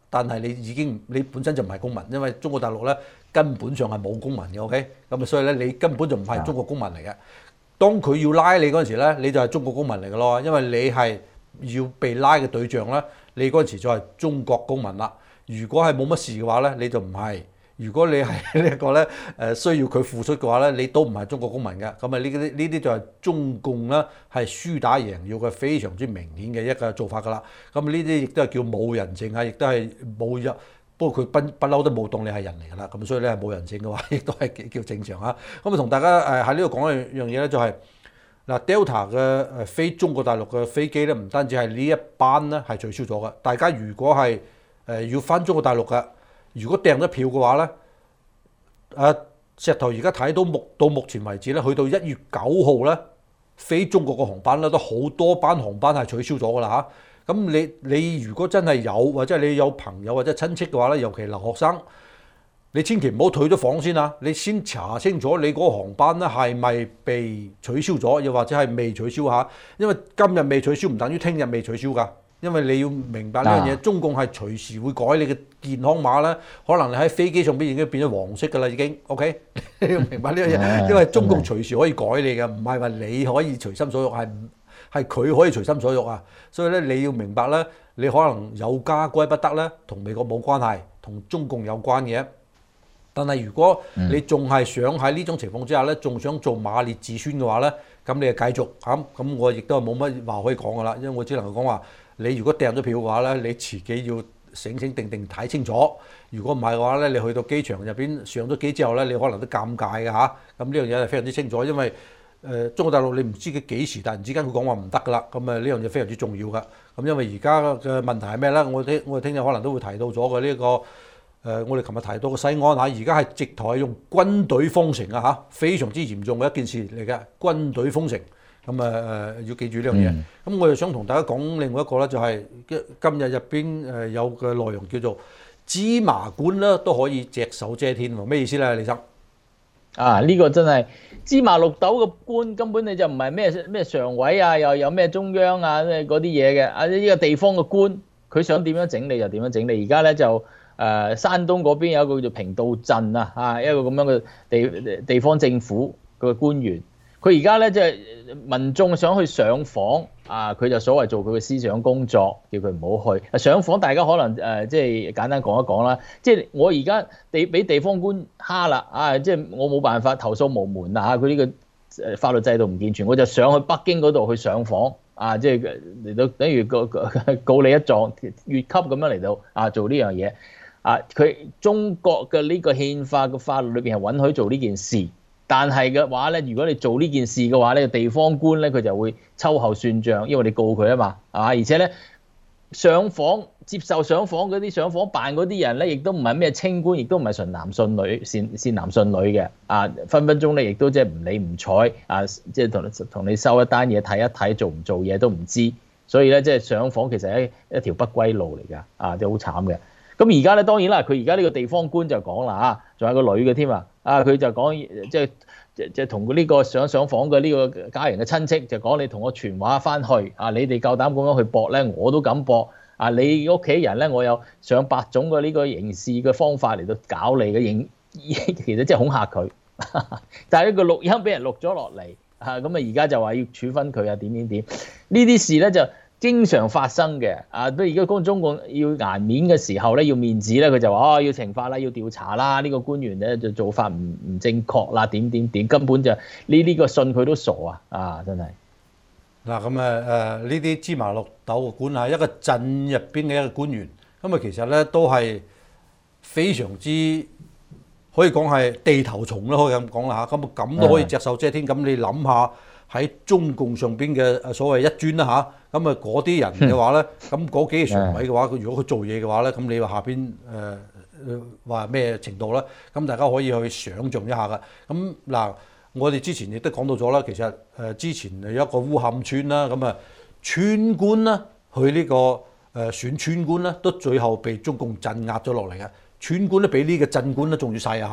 但係你已經你本身就唔係公民，因為中國大陸咧根本上係冇公民嘅 ，OK？ 咁啊，所以咧你根本就唔係中國公民嚟嘅。當佢要拉你嗰陣時咧，你就係中國公民嚟嘅咯，因為你係要被拉嘅對象咧，你嗰陣時就係中國公民啦。如果係冇乜事嘅話咧，你就唔係。如果你係呢一個咧誒需要佢付出嘅話咧，你都唔係中國公民嘅。咁啊呢啲呢啲就係中共咧係輸打贏要嘅非常之明顯嘅一個做法㗎啦。咁呢啲亦都係叫冇人性啊，亦都係冇入。不過佢不不嬲都冇當你係人嚟㗎啦。咁所以咧冇人性嘅話，亦都係叫正常啊。咁啊同大家誒喺呢度講一樣嘢咧，就係嗱 Delta 嘅誒飛中國大陸嘅飛機咧，唔單止係呢一班咧係取消咗嘅。大家如果係誒要返中國大陸嘅，如果訂咗票嘅話咧，誒石頭而家睇到目到目前為止咧，去到一月九號咧，飛中國嘅航班咧都好多班航班係取消咗㗎啦嚇。咁你你如果真係有或者你有朋友或者親戚嘅話咧，尤其留學生，你千祈唔好退咗房先啊！你先查清楚你嗰個航班咧係咪被取消咗，又或者係未取消嚇？因為今日未取消唔等於聽日未取消㗎。因為你要明白呢樣嘢，中共係隨時會改你嘅健康碼啦。可能你喺飛機上邊已經變咗黃色㗎啦，已經 OK。你要明白呢樣嘢，因為中共隨時可以改你嘅，唔係話你可以隨心所欲，係係佢可以隨心所欲啊。所以咧，你要明白咧，你可能有家歸不得咧，同美國冇關係，同中共有關嘅。但係如果你仲係想喺呢種情況之下咧，仲想做馬列子孫嘅話咧，咁你就繼續咁咁，我亦都係冇乜話可以講㗎啦，因為我只能夠講話。你如果訂咗票嘅話咧，你自己要醒醒定定睇清楚。如果唔係嘅話咧，你去到機場入邊上咗機之後咧，你可能都尷尬嘅嚇。咁呢樣嘢係非常之清楚，因為誒、呃、中國大陸你唔知佢幾時突然之間佢講話唔得㗎啦。咁啊呢樣嘢非常之重要㗎。咁因為而家嘅問題係咩咧？我聽我哋聽日可能都會提到咗嘅呢個誒、呃，我哋琴日提到嘅西安嚇，而家係直頭用軍隊封城啊嚇，非常之嚴重嘅一件事嚟嘅，軍隊封城。咁啊誒要記住呢樣嘢。咁、嗯、我又想同大家講另外一個咧，就係今日入邊誒有嘅內容叫做芝麻官咧都可以隻手遮天喎。咩意思咧，李生？ 啊，呢、呢個真係芝麻綠豆嘅官，根本你就唔係咩咩常委啊，又有咩中央啊咩嗰啲嘢嘅。啊呢、呢個地方嘅官，佢想點樣整理就點樣整理。而家咧就誒、呃、山東嗰邊有一個叫做平道鎮啊，啊一個咁樣嘅地地方政府嘅官員。佢而家咧即係民眾想去上訪啊，佢就所謂做佢嘅思想工作，叫佢唔好去。上訪大家可能誒、呃、即係簡單講一講啦。即係我而家地俾地方官蝦啦啊！即係我冇辦法投訴無門啦嚇，佢呢個誒法律制度唔健全，我就上去北京嗰度去上訪啊！即係嚟到等於告告你一狀，越級咁樣嚟到啊做呢樣嘢啊！佢中國嘅呢個憲法嘅法律裏邊係允許做呢件事。但係嘅話咧，如果你做呢件事嘅話咧，地方官咧佢就會秋後算賬，因為你告佢啊嘛，係嘛？而且咧上訪接受上訪嗰啲上訪辦嗰啲人咧，亦都唔係咩清官，亦都唔係順男順女善善男信女嘅啊，分分鐘咧亦都即係唔理唔睬啊，即係同同你收一單嘢睇一睇，做唔做嘢都唔知，所以咧即係上訪其實係一一條不歸路嚟㗎啊，即係好慘嘅。咁而家咧當然啦，佢而家呢個地方官就講啦啊，仲有個女嘅添啊。啊！佢就講即係即即同佢呢個想上訪嘅呢個家人嘅親戚就講：你同我傳話翻去啊！你哋夠膽咁樣去搏咧，我都敢搏啊！你屋企人咧，我有上百種嘅呢個刑事嘅方法嚟到搞你嘅刑，其實即係恐嚇佢。但係呢個錄音俾人錄咗落嚟啊！咁啊，而家就話要處分佢啊，點點點呢啲事咧就經常發生嘅啊！都而家講中共要顏面嘅時候咧，要面子咧，佢就話哦要懲罰啦，要調查啦，呢、這個官員咧就做法唔唔正確啦，點點點，根本就呢呢、這個信佢都傻啊！啊，真係嗱咁誒誒呢啲芝麻綠豆嘅官係一個鎮入邊嘅一個官員，咁啊其實咧都係非常之可以講係地頭蟲啦，可以咁講啦嚇。咁咁都可以隻手遮天，咁你諗下喺中共上邊嘅所謂一尊啦嚇。咁啊嗰啲人嘅話咧，咁嗰幾個常委嘅話，佢如果佢做嘢嘅話咧，咁你話下邊誒話咩程度咧？咁大家可以去想像一下㗎。咁嗱，我哋之前亦都講到咗啦，其實誒之前有一個烏坎村啦，咁啊村官啦，佢呢個誒選村官咧，都最後被中共鎮壓咗落嚟嘅。村官都比呢個鎮官都仲要細啊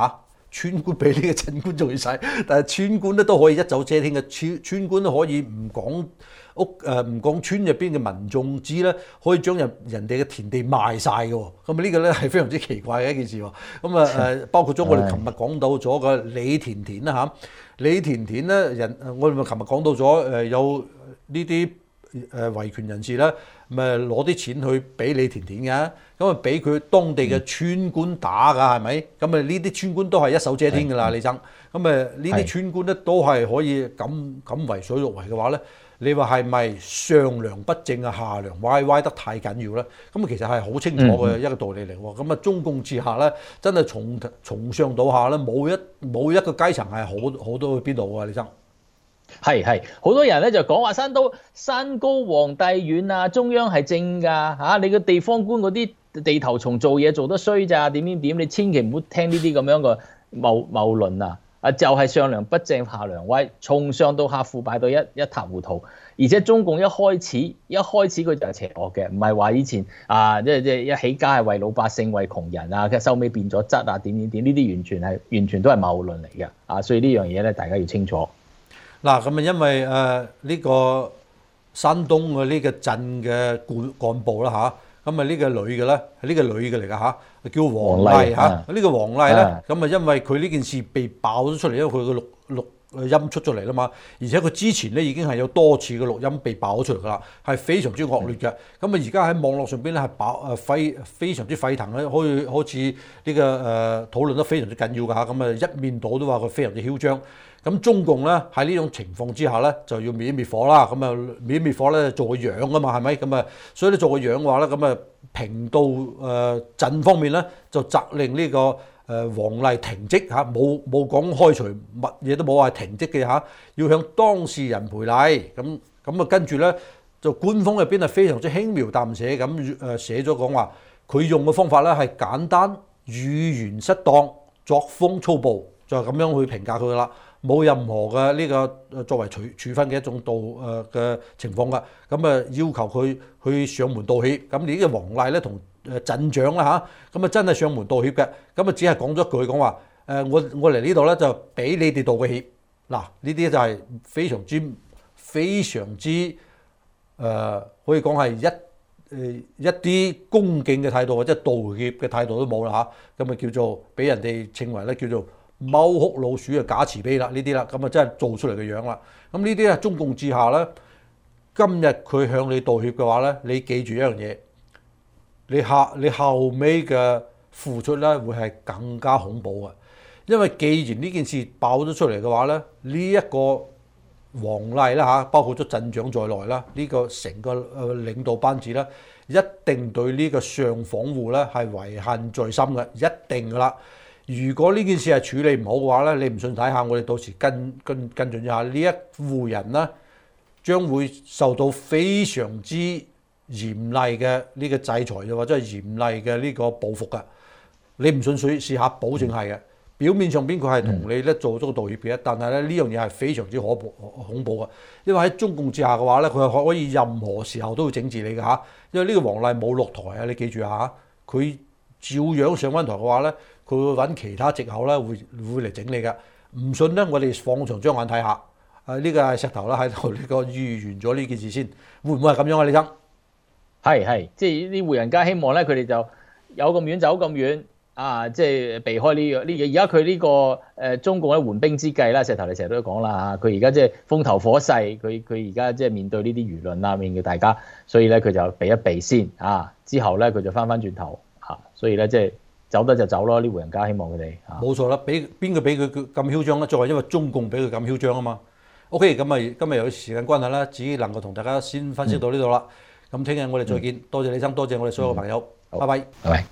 村官比呢個鎮官仲要細，但係村官咧都可以一手遮天嘅，村村官都可以唔講屋誒唔講村入邊嘅民眾知咧，可以將人人哋嘅田地賣晒嘅喎。咁啊呢個咧係非常之奇怪嘅一件事喎。咁啊誒，包括咗我哋琴日講到咗嘅李田田啦嚇，李田田咧人，我哋咪琴日講到咗誒有呢啲誒維權人士咧，咪攞啲錢去俾李田田嘅，咁啊俾佢當地嘅村官打㗎，係咪？咁啊呢啲村官都係一手遮天㗎啦，李生。咁啊呢啲村官咧都係可以咁咁為所欲為嘅話咧，你話係咪上梁不正啊，下梁歪歪得太緊要咧？咁啊其實係好清楚嘅一個道理嚟喎。咁啊中共治下咧，真係從從上到下咧，冇一冇一個階層係好好到去邊度㗎，李生。 係係，好多人咧就講話山都山高皇帝遠啊，中央係正㗎嚇，你個地方官嗰啲地頭蟲做嘢做得衰咋，點點點，你千祈唔好聽呢啲咁樣嘅謬謬論啊！啊就係上梁不正下梁歪，從上到下腐敗到一一塌糊塗。而且中共一開始一開始佢就係邪惡嘅，唔係話以前啊即係即係一起家係為老百姓為窮人啊，跟住收尾變咗質啊點點點，呢啲完全係完全都係謬論嚟嘅啊！所以呢樣嘢咧，大家要清楚。 嗱咁啊，因為誒呢、呃這個山東嘅呢個鎮嘅幹幹部啦嚇，咁啊呢個女嘅咧係呢個女嘅嚟㗎嚇，叫黃麗嚇。呢、這個黃麗咧，咁啊因為佢呢件事被爆咗出嚟，因為佢個錄錄音出咗嚟啦嘛，而且佢之前咧已經係有多次嘅錄音被爆咗出嚟㗎啦，係非常之惡劣嘅。咁啊而家喺網絡上邊咧係爆誒沸非常之沸騰咧，可以好似呢、這個誒、呃、討論得非常之緊要㗎嚇。咁啊一面倒都話佢非常之囂張。咁中共咧喺呢種情況之下咧，就要滅一滅火啦。咁啊滅一滅火咧做個樣啊嘛，係咪？咁啊，所以咧做個樣嘅話咧，咁啊平道誒鎮方面咧就責令呢、這個誒黃麗停職嚇，冇冇講開除，乜嘢都冇話停職嘅嚇，要向當事人賠禮。咁咁啊跟住咧就官方入邊係非常之輕描淡寫咁誒寫咗講話，佢用嘅方法咧係簡單、語言失當、作風粗暴，就係咁樣去評價佢噶啦。冇任何嘅呢個作為處處分嘅一種道誒嘅情況㗎，咁啊要求佢去上門道歉。咁呢個黃麗咧同誒鎮長啦嚇，咁啊真係上門道歉嘅，咁啊只係講咗句講話誒，我我嚟呢度咧就俾你哋道個歉。嗱呢啲就係非常之非常之誒、呃，可以講係一誒一啲恭敬嘅態度或者道歉嘅態度都冇啦嚇，咁啊叫做俾人哋稱為咧叫做貓哭老鼠啊假慈悲啦呢啲啦，咁啊真係做出嚟嘅樣啦。咁呢啲啊中共治下咧，今日佢向你道歉嘅話咧，你記住一樣嘢，你下你後尾嘅付出咧會係更加恐怖嘅，因為既然呢件事爆咗出嚟嘅話咧，呢、這、一個黃麗啦嚇，包括咗鎮長在內啦，呢、這個成個誒領導班子咧，一定對呢個上訪戶咧係遺恨在心嘅，一定噶啦。如果呢件事係處理唔好嘅話咧，你唔信睇下，我哋到時跟跟跟進一下呢一戶人咧，將會受到非常之嚴厲嘅呢個制裁，又或者係嚴厲嘅呢個報復㗎。你唔信水試下，保證係嘅。表面上邊佢係同你咧做咗個道歉嘅，但係咧呢樣嘢係非常之可怖恐怖嘅，因為喺中共之下嘅話咧，佢係可以任何時候都會整治你嘅嚇。因為呢個黃麗冇落台啊，你記住下，佢照樣上翻台嘅話咧，佢會揾其他藉口咧，會會嚟整你嘅。唔信咧，我哋放長雙眼睇下。啊，呢、這個係石頭啦，喺度呢個預完咗呢件事先，會唔會係咁樣啊？李生， 係係，即係呢戶人家希望咧，佢哋就有咁遠走咁遠啊，即係避開呢樣呢嘢。而家佢呢個誒、呃、中共咧緩兵之計啦，石頭你成日都講啦嚇，佢而家即係風頭火勢，佢佢而家即係面對呢啲輿論啊，面對大家，所以咧佢就避一避先啊，之後咧佢就翻翻轉頭嚇，所以咧即係。走得就走咯，呢戶人家希望佢哋嚇。冇錯啦，俾邊個俾佢咁囂張咧？作為因為中共俾佢咁囂張啊嘛。OK，咁啊今日由於時間關係啦，只能夠同大家先分析到呢度啦。咁聽日我哋再見，嗯、多謝李生，多謝我哋所有嘅朋友， 嗯、 拜拜。 拜拜。